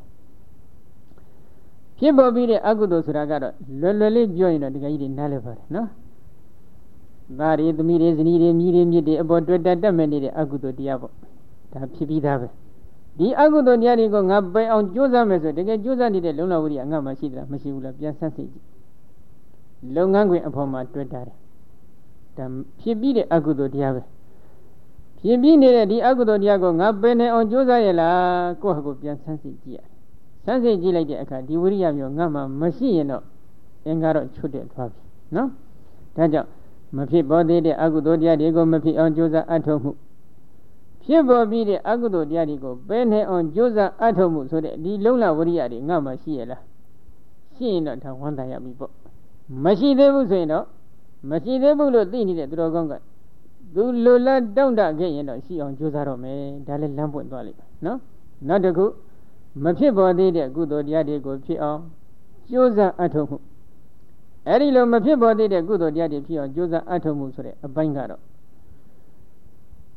ဖြစ်ပေါ်ပြီးတဲ့အကုသိုလ်ဆိုတာကတော့လွယ်လွယ်လေးပြောရင်တော့ဒီကကြီးတွေနားလည်ပါတယ်နော်သားတွေသမီးတွေဇနီးတွေမိတွေမြစ်တွေအပေါ်တွေ့တက်မဲ့နေတဲ့အကုသိုလ်တရားပေါ့ဒါဖြစ်ပြီးသားပဲဒီအကုသိုလ်တရားတွေကိုငါပယ်အောင်ကြိုးစားမယ်ဆိုတကယ်ကြိုးစားနေတဲ့လုံလဝိရိယငါမှရှိသလားမရှိဘူးလားပြန်ဆန်းစစ်ကြည့်လုပ်ငန်းခွင်အပေါ်မှာတွေ့တာတယ်ဒါဖြစ်ပြီးတဲ့အကုသိုလ်တရားပဲဖြစ်ပြီးနေတဲ့ဒီအကုသိုလ်တရားကိုငါပယ်နေအောင်ကြိုးစားရလားကိုယ့်ဟာကိုယ်ပြန်ဆန်းစစ်ကြည့်ရဆန်းစစ်ကြည့်လိုက်တဲ့အခါဒီဝိရိယမျိုးငါမှမရှိရင်တော့အင်္ဂါတော့ချွတ်တဲ့သွားပြီနော်ဒါကြောင့်မဖြစ်ပေါ်သေးတဲ့အကုသိုလ်တရားတွေကိုမဖြစ်အောင်ကြိုးစားအထောက်မှုဖြစ်ပေါ်ပြီးတဲ့အကုသိုလ်တရားတွေကိုပယ်နေအောင်ကြိုးစားအထောက်မှုဆိုတဲ့ဒီလုံလဝိရိယတွေငါမှရှိရလားရှိရင်တော့ဒါဝမ်းသာရပြီပေါ့မရှိသေးဘူးဆိုရင်တော့မရှိသေးဘူးလို့သိနေတဲ့သူတော်ကောင်းကသူလိုလားတောင့်တခဲ့ရင်တော့ရှိအောင်ကြိုးစားတော့မယ်ဒါလည်းလမ်းပွင့်သွားလိမ့်မယ်နော်နောက်တစ်ခုမဖြစ်ပေါ်သေးတဲ့ကုသိုလ်တရားတွေကိုဖြစ်အောင်ကြိုးစားအထောက်မှုအဲ့ဒီလိုမဖြစ်ပေါ်သေးတဲ့ကုသိုလ်တရားတွေဖြစ်အောင်ကြိုးစားအထောက်မှုဆိုတဲ့အပိုင်းကတော့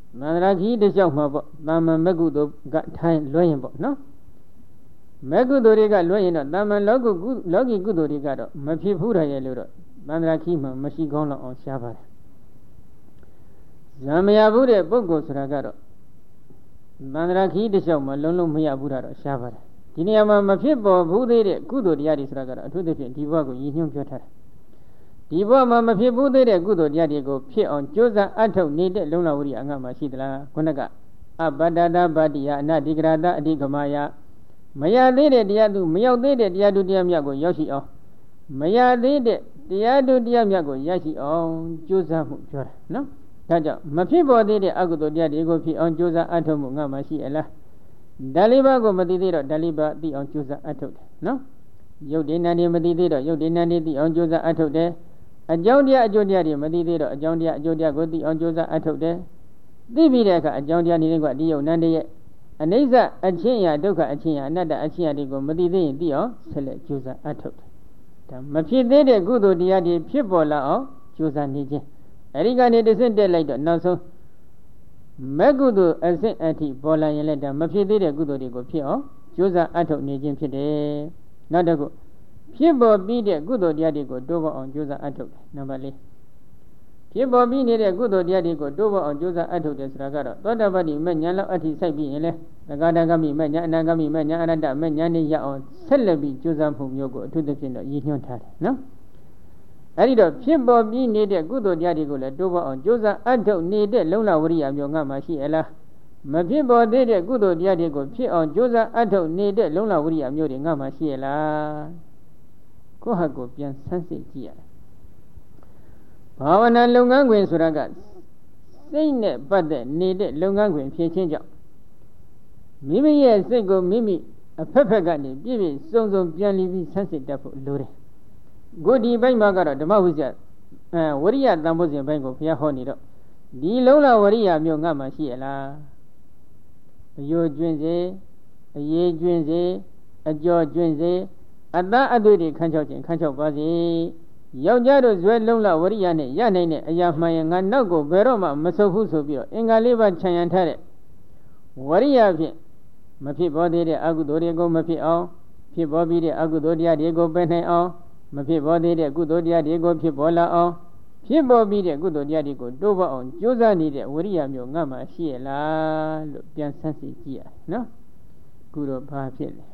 မန္တရာကြီးတစ်လျှောက်မှာပေါ့တာမန်မကုသိုလ်ကထိုင်လွှဲရင်ပေါ့နော်မကုသိုလ်တွေကလွှဲရင်တော့တာမန်လောကီကုသိုလ်တွေကတော့မဖြစ်ဘူးရရဲ့လို့တော့မန္တရာကြီးမှာမရှိကောင်းလောက်အောင်ရှားပါတယ်ဇံမရဘူးတဲ့ပုဂ္ဂိုလ်ဆိုတာကတော့မန္တရာကြီးတစ်လျှောက်မှာလုံးလုံးမရဘူးတာတော့ရှားပါတယ်ဒီနေရာမှာမဖြစ်ပေါ်ဘူးသေးတဲ့ကုသိုလ်တရားတွေဆိုတာကတော့အထူးသဖြင့်ဒီဘဝကိုရည်ညွှန်းပြောထားတယ်ဒီဘဝမှာမဖြစ်ဘူးသေးတဲ့ကုသိုလ်တရားတွေကိုဖြစ်အောင်ကြိုးစားအထောက်နေတဲ့လုံလဝရိယအငတ်မှာရှိသလားခုနကအပတ္တတဗတ္တိယအနတိကရတအဓိကမယမရသေးတဲ့တရားသူမရောက်သေးတဲ့တရားသူတရားမြတ်ကိုရောက်ရှိအောင်မရသေးတဲ့တရားသူတရားမြတ်ကိုရရှိအောင်ကြိုးစားမှုပြောတာနော်ဒါကြောင့်မဖြစ်ပေါ်သေးတဲ့အကုသိုလ်တရားတွေကိုဖြစ်အောင်ကြိုးစားအထောက်မှုငါမှရှိအလားဓာလိဘကိုမသိသေးတော့ဓာလိဘသိအောင်ကြိုးစားအထောက်တယ်နော်ရုပ်တည်နာနေမသိသေးတော့ရုပ်တည်နာနေသိအောင်ကြိုးစားအထောက်တယ်အကြောင်းတရားအကျိုးတရားတွေမသိသေးတော့အကြောင်းတရားအကျိုးတရားကိုသိအောင်ကြိုးစားအထောက်တယ်သိပြီးတဲ့အခါအကြောင်းတရားနေတဲ့ကဒီယုံနန္တရဲ့အနိစ္စအချင်းရာဒုက္ခအချင်းရာအနတ္တအချင်းရာတွေကိုမသိသေးရင်သိအောင်ဆက်လက်ကြိုးစားအထောက်တယ်ဒါမဖြစ်သေးတဲ့ကုသိုလ်တရားတွေဖြစ်ပေါ်လာအောင်ကြိုးစားနေခြင်းအဲဒီကနေတစ်ဆင့်တက်လိုက်တော့နောက်ဆုံးမကုသိုလ်အဆင့်အထိပေါ်လာရင်လည်းဒါမဖြစ်သေးတဲ့ကုသိုလ်တွေကိုဖြစ်အောင်ကြိုးစားအထောက်နေခြင်းဖြစ်တယ်နောက်တစ်ခုဖြစ်ပေါ်ပြီးတဲ့ကုသိုလ်တရားတွေကိုတိုးပေါ်အောင်ကြိုးစားအထောက်တယ်နံပါတ်၄ဖြစ်ပေါ်ပြီးနေတဲ့ကုသိုလ်တရားတွေကိုတိုးပေါ်အောင်ကြိုးစားအထောက်တယ်ဆိုတာကတော့သောတာပတ္တိမဉ္ဇဉ်လောက်အထိစိုက်ပြီးရင်လေသဂါတဂမိမဉ္ဇဉ်အနာဂမိမဉ္ဇဉ်အရဟတမဉ္ဇဉ်နဲ့ရအောင်ဆက်လက်ပြီးကြိုးစားမှုမျိုးကိုအထူးသဖြင့်တော့ရည်ညွှန်းထားတယ်နော်အဲဒီတော့ဖြစ်ပေါ်ပြီးနေတဲ့ကုသိုလ်တရားတွေကိုလည်းတိုးပေါ်အောင်ကြိုးစားအထောက်နေတဲ့လုံလဝရိယမျိုးငါမှရှိအလားမဖြစ်ပေါ်သေးတဲ့ကုသိုလ်တရားတွေကိုဖြစ်အောင်ကြိုးစားအထောက်နေတဲ့လုံလဝရိယမျိုးတွေငါမှရှိရလားကိုယ့်ဟာကိုယ်ပြန်ဆန်းစစ်ကြည့်ရတယ်ဘာဝနာလုပ်ငန်းခွင်ဆိုတာကစိတ်နဲ့ပတ်သက်နေတဲ့လုပ်ငန်းခွင်ဖြစ်ခြင်းကြောင့်မိမိရဲ့စိတ်ကိုမိမိအဖက်ဖက်ကနေပြည့်ပြည့်စုံစုံပြန်လည်ပြီးဆန်းစစ်တတ်ဖို့လိုတယ်ကိုဒီဘိုင်းမှာကတော့ဓမ္မဝိဇ္ဇဝရိယတန်ဖိုးစဉ်ဘိုင်းကိုဘုရားဟောနေတော့ဒီလုံးလာဝရိယမျိုးငါမှရှိရလားအယိုကျွင်းစေအရေးကျွင်းစေအကျော်ကျွင်းစေအတ္တအသွေးတွေခန်းချောက်ခြင်းခန်းချောက်ပါစေယောက်ျားတို့ဇွဲလုံးလာဝရိယနဲ့ရနိုင်တဲ့အရာမှန်ရင်ငါနောက်ကိုဘယ်တော့မှမဆုတ်ဘူးဆိုပြီးတော့အင်္ဂါလေးပါးခြံရံထားတဲ့ဝရိယဖြင့်မဖြစ်ပေါ်သေးတဲ့အကုသိုလ်တွေကိုမဖြစ်အောင်ဖြစ်ပေါ်ပြီးတဲ့အကုသိုလ်တရားတွေကိုပယ်နိုင်အောင်မဖြစ်ပေါ်သေးတဲ့ကုသိုလ်တရားတွေကိုဖြစ်ပေါ်လာအောင်ဖြစ်ပေါ်ပြီးတဲ့ကုသိုလ်တရားတွေကိုတိုးပေါ်အောင်ကြိုးစားနေတဲ့ဝရိယမျိုးငါမှရှိရလားလို့ပြန်ဆန်းစစ်ကြည့်ရနော်ခုတော့ဘာဖြစ်လဲ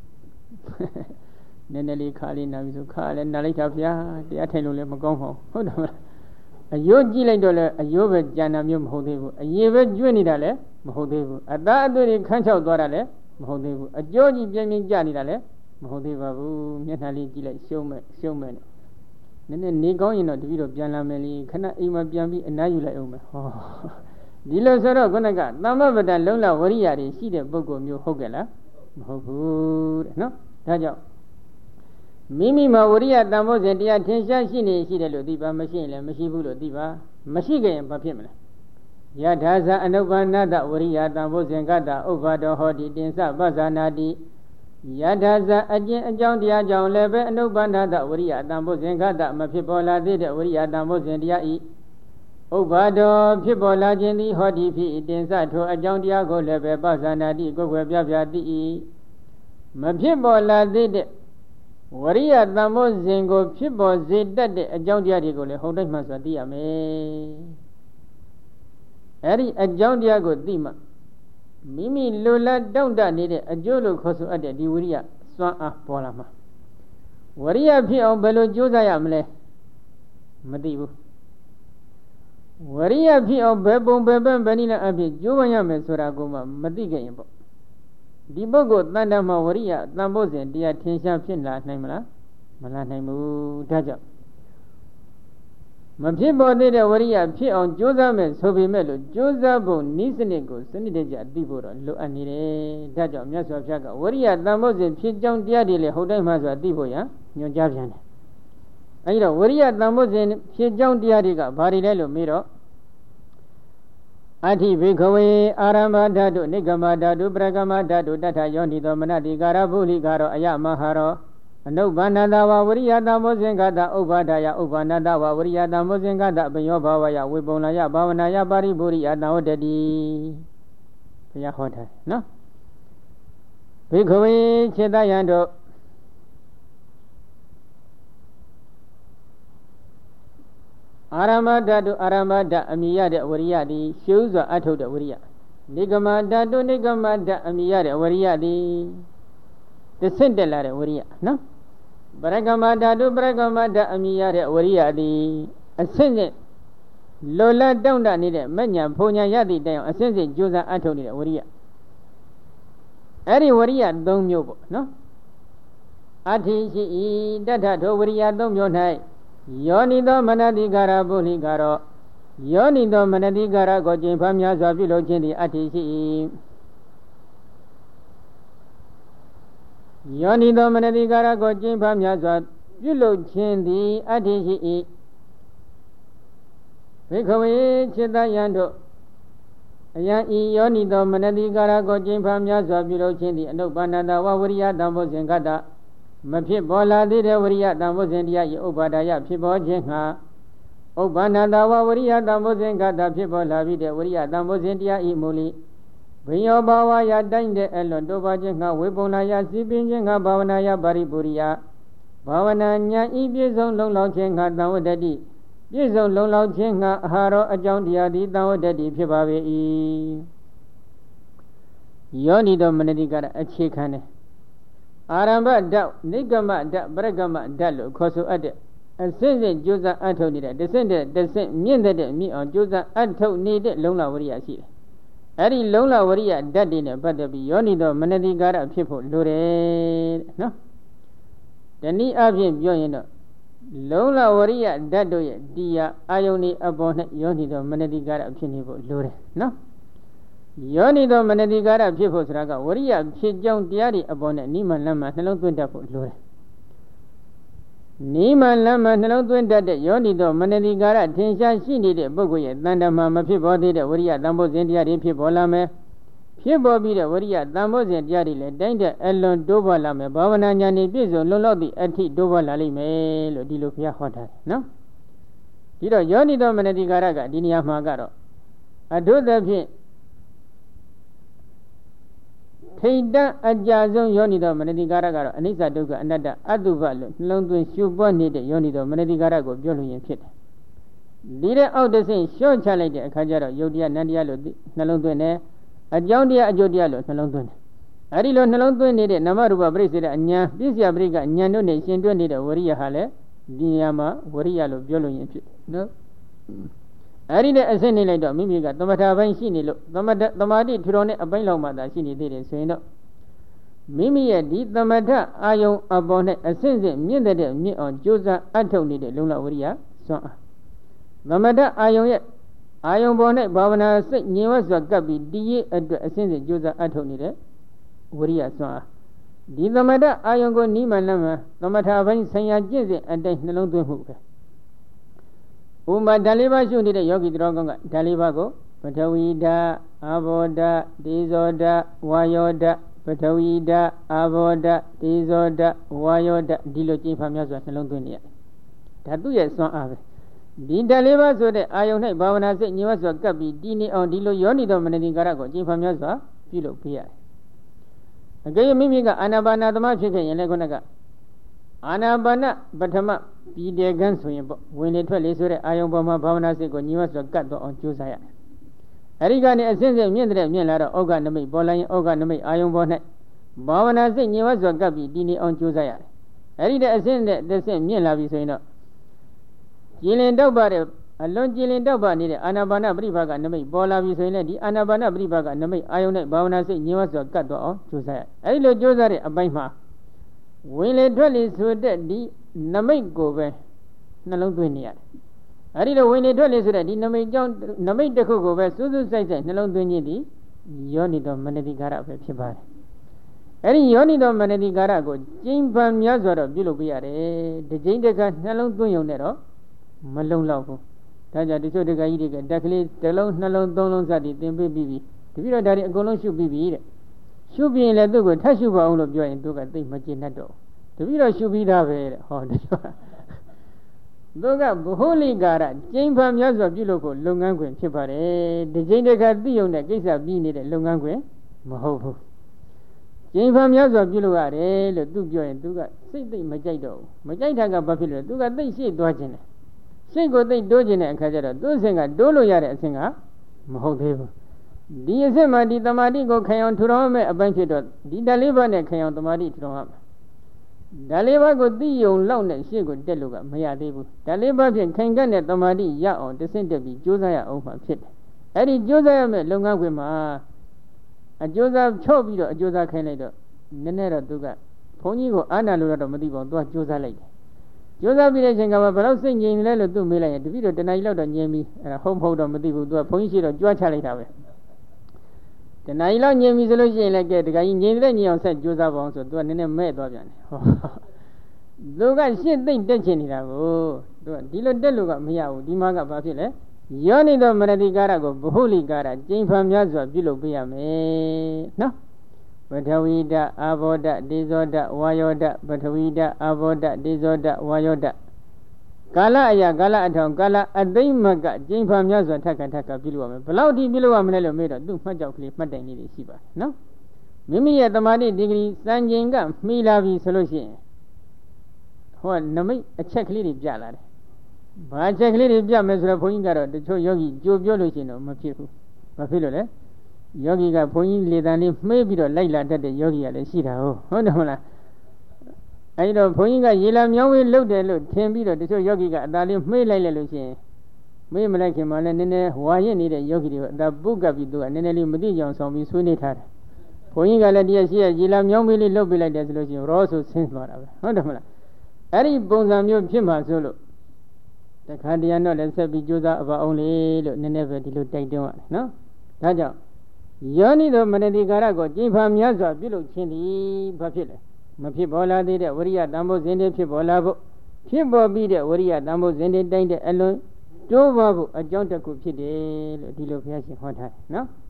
နည်းနည်းလေးခါလေးနာပြီးဆိုခါလည်းနားလိုက်တာဗျာတရားထိုင်လို့လည်းမကောင်းပါဘူးဟုတ်တယ်မလားအယိုးကြည့်လိုက်တော့လည်းအယိုးပဲကြံတာမျိုးမဟုတ်သေးဘူးအရေးပဲကျွတ်နေတာလည်းမဟုတ်သေးဘူးအသားအသွေးတွေခန်းချောက်သွားတာလည်းမဟုတ်သေးဘူးအကျိုးကြီးပြင်းပြင်းကြနေတာလည်းမဟုတ်သေးပါဘူးမျက်နှာလေးကြည့်လိုက်ရှုံးမဲ့နဲ့နည်းနည်းနေကောင်းရင်တော့တပည့်တော်ပြန်လာမယ်လေခဏအိမ်မှာပြန်ပြီးအနားယူလိုက်အောင်မယ်ဟောဒီလိုဆိုတော့ခုနကသမ္မပဒလုံးလဝရိယတွေရှိတဲ့ပုဂ္ဂိုလ်မျိုးဟုတ်ကဲ့လားမဟုတ်ဘူးတဲ့နော်ဒါကြောင့်မိမိမှာဝရိယတန်ဖိုးစဉ်တရားထင်ရှားရှိနေရှိတယ်လို့သိပါမရှိရင်လည်းမရှိဘူးလို့သိပါမရှိကြရင်ဘာဖြစ်မလဲယထာဇအနုပ္ပန္နတဝရိယတံဘောဇင်္ဂတဥပ္ပါဒောဟောတိတင်္စပဇာနာတိယထာဇအကျင့်အကြောင်းတရားကြောင့်လည်းပဲအနုပ္ပန္နတဝရိယတံဘောဇင်္ဂတမဖြစ်ပေါ်လာသေးတဲ့ဝရိယတံဘောဇင်တရားဤဥပ္ပါဒောဖြစ်ပေါ်လာခြင်းသည်ဟောတိဖြစ်တင်္စထိုအကြောင်းတရားကိုလည်းပဲပဇာနာတိကိုယ်ွယ်ပြပြတိဤမဖြစ်ပေါ်လာသေးတဲ့ဝရိယတံဘောဇင်ကိုဖြစ်ပေါ်စေတတ်တဲ့အကြောင်းတရားတွေကိုလည်းဟုတ်တိုင်းမှဆိုသိရမယ်အဲ့ဒီအကြောင်းတရားကိုသိမှမိမိလိုလားတောင့်တနေတဲ့အကျိုးလို့ခေါ်ဆိုအပ်တဲ့ဒီဝရိယစွမ်းအားပေါ်လာမှာဝရိယဖြစ်အောင်ဘယ်လိုကြိုးစားရမလဲမသိဘူးဝရိယဖြစ်အောင်ဘယ်ပုံဘယ်ပန်းဘယ်နည်းနဲ့အဖြစ်ကြိုးပမ်းရမယ်ဆိုတာကိုမှမသိခဲ့ရင်ပေါ့ဒီပုဂ္ဂိုလ်တန်တမဝရိယတန်ဖို့စဉ်တရားထင်ရှားဖြစ်လာနိုင်မလားမလာနိုင်ဘူးဒါကြောင့်မဖြစ်ပေါ်သေးတဲ့ဝရိယဖြစ်အောင်ကြိုးစားမယ်ဆိုပေမဲ့လို့ကြိုးစားဖို့ဤစနစ်ကိုစနစ်တကျသိဖို့တော့လိုအပ်နေတယ်ဒါကြောင့်မြတ်စွာဘုရားကဝရိယတန်ဖို့စဉ်ဖြစ်ကြောင်းတရားတွေလေဟုတ်တိုင်းမှဆိုတာသိဖို့ရညွှန်ကြားပြန်တယ်အဲဒီတော့ဝရိယတန်ဖို့စဉ်ဖြစ်ကြောင်းတရားတွေကဘာတွေလဲလို့မေးတော့အဋ္ဌိဘိခဝေအာရမဓာတုနိဂမဓာတုပရကမဓာတုတထယောနိသောမနတိကာရဗုလိကာရောအယမဟာရောအနုဘာနတဝဝရိယတမောဇင်္ဂတဥပ္ပါဒယဥပ္ပါနတဝဝရိယတမောဇင်္ဂတပယောဘာဝယဝေပုံလာယဘာဝနာယပါရိပုရိယတဝတ္တိဘုရားဟောထားနော်ဘိက္ခဝေခြေတယံတို့အာရမဓာတုအာရမဓာအမိရတဲ့ဝရိယသည်ရှုစွာအထုတ်တဲ့ဝရိယနိဂမဓာတုနိဂမဓာအမိရတဲ့ဝရိယသည်တဆင့်တက်လာတဲ့ဝရိယနော်ပရကမဓာတုပရကမဓာအမိရတဲ့ဝရိယသည်အဆင့်နဲ့လောလတောင့်တနေတဲ့မညာဖုန်ညာရသည့်တိုင်အောင်အဆင့်ဆင့်ကြိုးစားအထုတ်နေတဲ့ဝရိယအဲ့ဒီဝရိယ၃မျိုးပေါ့နော်အဋ္ဌိရှိဤတထထိုဝရိယ၃မျိုး၌ယောနိသောမနတိကာရပုလိကာရောယောနိသောမနတိကာရကိုကျင့်ဖမ်းများစွာပြုလုပ်ခြင်းသည်အဋ္ဌိရှိ၏ယောနိသောမနတိကာရကိုကျင့်ဖမ်းများစွာပြုလုပ်ခြင်းသည်အဋ္ဌိရှိ၏ဘိက္ခဝေခြေတယံတို့အယံဤယောနိသောမနတိကာရကိုကျင့်ဖမ်းများစွာပြုလုပ်ခြင်းသည်အနုပ္ပန္နတဝဝရိယတံဘောဇင်္ဂတမဖြစ်ပေါ်လာသေးတဲ့ဝရိယတံဘောဇင်တရားဤဥပ္ပါဒယဖြစ်ပေါ်ခြင်းငှာဥပ္ပန္နတဝဝရိယတံဘောဇင်္ဂတဖြစ်ပေါ်လာပြီးတဲ့ဝရိယတံဘောဇင်တရားဤမူလိဘိယောဘာဝယတိုင်းတဲ့အလွန်တိုးပါခြင်းငှာဝေပုံနာယစီပင်ခြင်းငှာဘာဝနာယပါရိပုရိယဘာဝနာဉာဏ်ဤပြည့်စုံလုံလောက်ခြင်းငှာတံဝတ္တတိပြည့်စုံလုံလောက်ခြင်းငှာအာဟာရောအကြောင်းတရားသည်တံဝတ္တတိဖြစ်ပါပေ၏ယောနိသောမနတိကာရအခြေခံတယ်အာရမ္ဗဓာတ်နိဂမဓာတ်ပရကမဓာတ်လို့ခေါ်ဆိုအပ်တဲ့အစစ်စစ်ကြိုးစားအထုတ်နေတဲ့တဆင့်မြင့်တဲ့မြင့်အောင်ကြိုးစားအထုတ်နေတဲ့လုံလဝရိယရှိတယ်။အဲဒီလုံလဝရိယဓာတ်တွေနဲ့ပတ်သက်ပြီးယောနိသောမနတိကာရဖြစ်ဖို့လိုတယ်တဲ့နော်။တနည်းအားဖြင့်ပြောရင်တော့လုံလဝရိယဓာတ်တို့ရဲ့တရားအာယုန်ဤအပေါ်၌ယောနိသောမနတိကာရဖြစ်နေဖို့လိုတယ်နော်။ယောနိသောမနတိကာရဖြစ်ဖို့ဆိုတာကဝရိယဖြစ်ကြောင်းတရားတွေအပေါ်နဲ့နိမလမ်းမှာနှလုံးသွင်းတတ်ဖို့လိုတယ်နိမလမ်းမှာနှလုံးသွင်းတတ်တဲ့ယောနိသောမနတိကာရထင်ရှားရှိနေတဲ့ပုဂ္ဂိုလ်ရဲ့တန်တမာမဖြစ်ပေါ်သေးတဲ့ဝရိယတန်ဖိုးစဉ်တရားတွေဖြစ်ပေါ်လာမယ်ဖြစ်ပေါ်ပြီးတဲ့ဝရိယတန်ဖိုးစဉ်တရားတွေလည်းတိုင်းတဲ့အလွန်တိုးပေါ်လာမယ်ဘာဝနာဉာဏ်ဤပြည့်စုံလုံလောက်သည့်အထိတိုးပေါ်လာလိမ့်မယ်လို့ဒီလိုဘုရားဟောထားတယ်နော်ဒီတော့ယောနိသောမနတိကာရကဒီနေရာမှာကတော့အထုသဖြင့်ထိတ်တန့်အကြဆုံးယောနိသောမနတိကာရကတော့အနိစ္စဒုက္ခအနတ္တအတုပလို့နှလုံးသွင်းရှုပွားနေတဲ့ယောနိသောမနတိကာရကိုပြောလို့ရင်ဖြစ်တယ်ဒီတဲ့အောက်တဆင့်ရှော့ချလိုက်တဲ့အခါကျတော့ယုတ်တရားနန္တရားလို့နှလုံးသွင်းတယ်အကြောင်းတရားအကျိုးတရားလို့နှလုံးသွင်းတယ်အဲဒီလိုနှလုံးသွင်းနေတဲ့နာမရူပပရိစ္ဆေဒအဉာဏ်ပြည့်စရာပရိက္ခအဉာဏ်တို့နဲ့ရှင်တွဲနေတဲ့ဝရိယဟာလည်းဒီနေရာမှာဝရိယလို့ပြောလို့ရင်ဖြစ်နော်အဲ့ဒီတဲ့အဆင့်နေလိုက်တော့မိမိကသမထပိုင်းရှိနေလို့သမာဓိထူထောင်တဲ့အပိုင်းလောက်မှသာရှိနေသေးတယ်ဆိုရင်တော့မိမိရဲ့ဒီသမထအာယုံအပေါ်နဲ့အဆင့်ဆင့်မြင့်တဲ့မြင့်အောင်ကြိုးစားအထုတ်နေတဲ့လုံလဝရိယစွမ်းအားသမထအာယုံရဲ့အာယုံပေါ်နဲ့ဘာဝနာစိတ်ညင်ဝတ်စွာကပ်ပြီးတည်ရအတွက်အဆင့်ဆင့်ကြိုးစားအထုတ်နေတဲ့ဝရိယစွမ်းအားဒီသမထအာယုံကိုနိမလမ်းမှာသမထပိုင်းဆိုင်ရာကျင့်စဉ်အတိုင်းနှလုံးသွင်းမှုပဲဥမာဓာလေးပါးရှုနေတဲ့ယောဂီတော်ကောင်းကဓာလေးပါးကိုပထဝီဓာအာဘောဓာဒေဇောဓာဝါယောဓာပထဝီဓာအာဘောဓာဒေဇောဓာဝါယောဓာဒီလိုကျင့်ဖတ်များစွာနှလုံးသွင်းနေရတယ်ဒါသူ့ရဲ့စွမ်းအားပဲဒီဓာလေးပါးဆိုတဲ့အာယုန်၌ဘာဝနာစိတ်ညင်ဝတ်စွာကပ်ပြီးတည်နေအောင်ဒီလိုယောနိသောမနတိကာရကိုကျင့်ဖတ်များစွာပြုလုပ်ပေးရတယ်အကယ်၍မိမိကအာနာပါနာသမဖြစ်ခဲ့ရင်လည်းခုနကအာနာပါနပထမပြည်တယ်ကန်းဆိုရင်ပေါ့ဝင်လေထွက်လေဆိုတဲ့အာယုံပေါ်မှာဘာဝနာစိတ်ကိုညီမစွာကတ်တော့အောင်ကြိုးစားရတယ်။အဲဒီကနေအစဉ်စဉ်မြင့်တဲ့မြင့်လာတော့ဩဃနမိတ်ပေါ်လာရင်ဩဃနမိတ်အာယုံပေါ်၌ဘာဝနာစိတ်ညီမစွာကတ်ပြီးတည်နေအောင်ကြိုးစားရတယ်။အဲဒီတဲ့အစဉ်နဲ့တစ်ဆင့်မြင့်လာပြီဆိုရင်တော့ကြည်လင်တောက်ပါတဲ့အလွန်ကြည်လင်တောက်ပါနေတဲ့အာနာပါနပရိပါကနမိတ်ပေါ်လာပြီဆိုရင်လည်းဒီအာနာပါနပရိပါကနမိတ်အာယုံနဲ့ဘာဝနာစိတ်ညီမစွာကတ်တော့အောင်ကြိုးစားရတယ်။အဲဒီလိုကြိုးစားတဲ့အပိုင်းမှာဝင်လေထွက်လေဆိုတဲ့ဒီနမိတ်ကိုပဲနှလုံးသွင်းနေရတယ်။အဲဒီလိုဝင်လေထွက်လေဆိုတဲ့ဒီနမိတ်ကြောင့်နမိတ်တစ်ခုကိုပဲစူးစူးစိုက်စိုက်နှလုံးသွင်းခြင်းဒီယောနိသောမနတိကာရပဲဖြစ်ပါတယ်။အဲဒီယောနိသောမနတိကာရကိုကျင့်ပံများစွာတော့ပြုလုပ်ပြရတယ်။ဒီကျင့်တကနှလုံးသွင်းရုံနဲ့တော့မလုံလောက်ဘူး။ဒါကြောင့်တချို့တက္ကကြီးတွေကတက်ကလေးတစ်လုံးနှလုံးသုံးလုံးစသည်သင်ပေးပြီးပြီ။တပည့်တော်ဒါတွေအကုန်လုံးရှုပြီးပြီတဲ့။ရှုပြီးရင်လည်းသူ့ကိုထပ်ရှုပါအောင်လို့ပြောရင်သူကသိမကျေနပ်တော့တပည့်တော်ရှုပြီးသားပဲတဲ့ဟောတယ်သူကဘဟုလိကာရကျင့်ဖန်များစွာပြုလုပ်ဖို့လုပ်ငန်းခွင်ဖြစ်ပါတယ်ဒီချိန်တခါသိုံတဲ့ကိစ္စပြီးနေတဲ့လုပ်ငန်းခွင်မဟုတ်ဘူးကျင့်ဖန်များစွာပြုလုပ်ရတယ်လို့သူပြောရင်သူကစိတ်သိမကြိုက်တော့ဘူးမကြိုက်တာကဘာဖြစ်လဲသူကသိရှေ့သွားခြင်းတယ်စိတ်ကိုသိတိုးခြင်းတဲ့အခါကျတော့သူ့အစဉ်ကတိုးလို့ရတဲ့အစဉ်ကမဟုတ်သေးဘူးဒီအစဉ်မှာဒီတမာတိကိုခံအောင်ထူထောင်မဲ့အပိုင်းဖြစ်တော့ဒီဓာတ်လေးပါးနဲ့ခံအောင်တမာတိထူထောင်ရမယ်ဓာတ်လေးပါးကိုသိယုံလောက်နဲ့ရှေ့ကိုတက်လို့ကမရသေးဘူးဓာတ်လေးပါးဖြင့်ခိုင်ကတ်တဲ့တမာတိရအောင်တဆင့်တက်ပြီးကြိုးစားရအောင်မှဖြစ်တယ်အဲ့ဒီကြိုးစားရမယ့်လုပ်ငန်းခွင်မှာအကျိုးစားချော့ပြီးတော့အကျိုးစားခိုင်းလိုက်တော့နည်းနည်းတော့သူကဘုန်းကြီးကိုအာနာလို့တော့မသိပါဘူးသူကကြိုးစားလိုက်တယ်ကြိုးစားပြီးတဲ့အချိန်ကဘယ်လောက်စိတ်ငြိမ်လဲလို့သူမေးလိုက်ရင်တပည့်တော်တဏှာကြီးလောက်တော့ငြိမ်ပြီးအဲ့ဒါဟုတ်မဟုတ်တော့မသိဘူးသူကဘုန်းကြီးရှိတော့ကြွားချလိုက်တာပဲတဏှာကြီးလောက်ငြိမ်ပြီဆိုလို့ရှိရင်လည်းကဲတခါကြီးငြိမ်တဲ့ငြိမ်အောင်ဆက်ကြိုးစားပါအောင်ဆိုသူကနည်းနည်းမဲ့သွားပြန်တယ်ဟောသူကရှင်းသိမ့်တက်ချင်နေတာကိုသူကဒီလိုတက်လို့ကမရဘူးဒီမှာကဘာဖြစ်လဲယောနိသောမနတိကာရကိုဘဟုလိကာရကျင့်ဖန်များစွာပြုလုပ်ပေးရမယ်နော်ပထဝီဓာတ်အာဘောဓာတ်ဒေဇောဓာတ်ဝါယောဓာတ်ပထဝီဓာတ်အာဘောဓာတ်ဒေဇောဓာတ်ဝါယောဓာတ်ကာလအရာကာလအထောင်ကာလအသိမ့်ကကျင့်ဖန်များစွာထက်ခါပြုလုပ်ရမယ်ဘယ်လောက်ထိပြုလုပ်ရမလဲလို့မေးတော့သူ့မှတ်ကြောက်ကလေးမှတ်တိုင်လေးတွေရှိပါတယ်နော်မိမိရဲ့တမာတိဒီဂရီစံချိန်ကမှီလာပြီဆိုလို့ရှိရင်ဟောနမိတ်အချက်ကလေးတွေပြလာတယ်ဘာအချက်ကလေးတွေပြမယ်ဆိုတော့ဘုန်းကြီးကတော့တချို့ယောဂီကြိုပြောလို့ရှိရင်တော့မဖြစ်ဘူးဘာဖြစ်လို့လဲယောဂီကဘုန်းကြီးလေတံလေးမှေးပြီးတော့လိုက်လာတတ်တဲ့ယောဂီကလည်းရှိတာဟုတ်တယ်မဟုတ်လားအဲဒီတော့ဘုန်းကြီးကရေလာမြောင်းဝေးလှုပ်တယ်လို့ထင်ပြီးတော့တချို့ယောဂီကအသာလေးမှေးလိုက်လို့ရှိရင်မေးမလိုက်ခင်မှာလည်းနည်းနည်းဝါရင့်နေတဲ့ယောဂီတွေကအသာပုတ်ကပ်ပြီးသူကနည်းနည်းလေးမသိကြအောင်ဆောင်ပြီးဆွေးနေထားတယ်ဘုန်းကြီးကလည်းတရားရှိရရေလာမြောင်းဝေးလေးလှုပ်ပြလိုက်တယ်ဆိုလို့ရှိရင်ရောဆိုဆင်းသွားတာပဲဟုတ်တယ်မဟုတ်လားအဲ့ဒီပုံစံမျိုးဖြစ်မှာဆိုလို့တခါတရံတော့လည်းဆက်ပြီးကြိုးစားအပါအောင်လေလို့နည်းနည်းပဲဒီလိုတိုက်တွန်းရတယ်နော်ဒါကြောင့်ယောနိသောမနတိကာရကိုကျင့်ဖန်များစွာပြုလုပ်ခြင်းသည်ဘာဖြစ်လဲမဖြစ်ပေါ်လာသေးတဲ့ဝရိယတန်ဖိုးစဉ်တွေဖြစ်ပေါ်လာဖို့ဖြစ်ပေါ်ပြီးတဲ့ဝရိယတန်ဖိုးစဉ်တွေတိုင်းတဲ့အလွန်တိုးပွားဖို့အကြောင်းတစ်ခုဖြစ်တယ်လို့ဒီလိုဘုရားရှင်ဟောထားတယ်နော်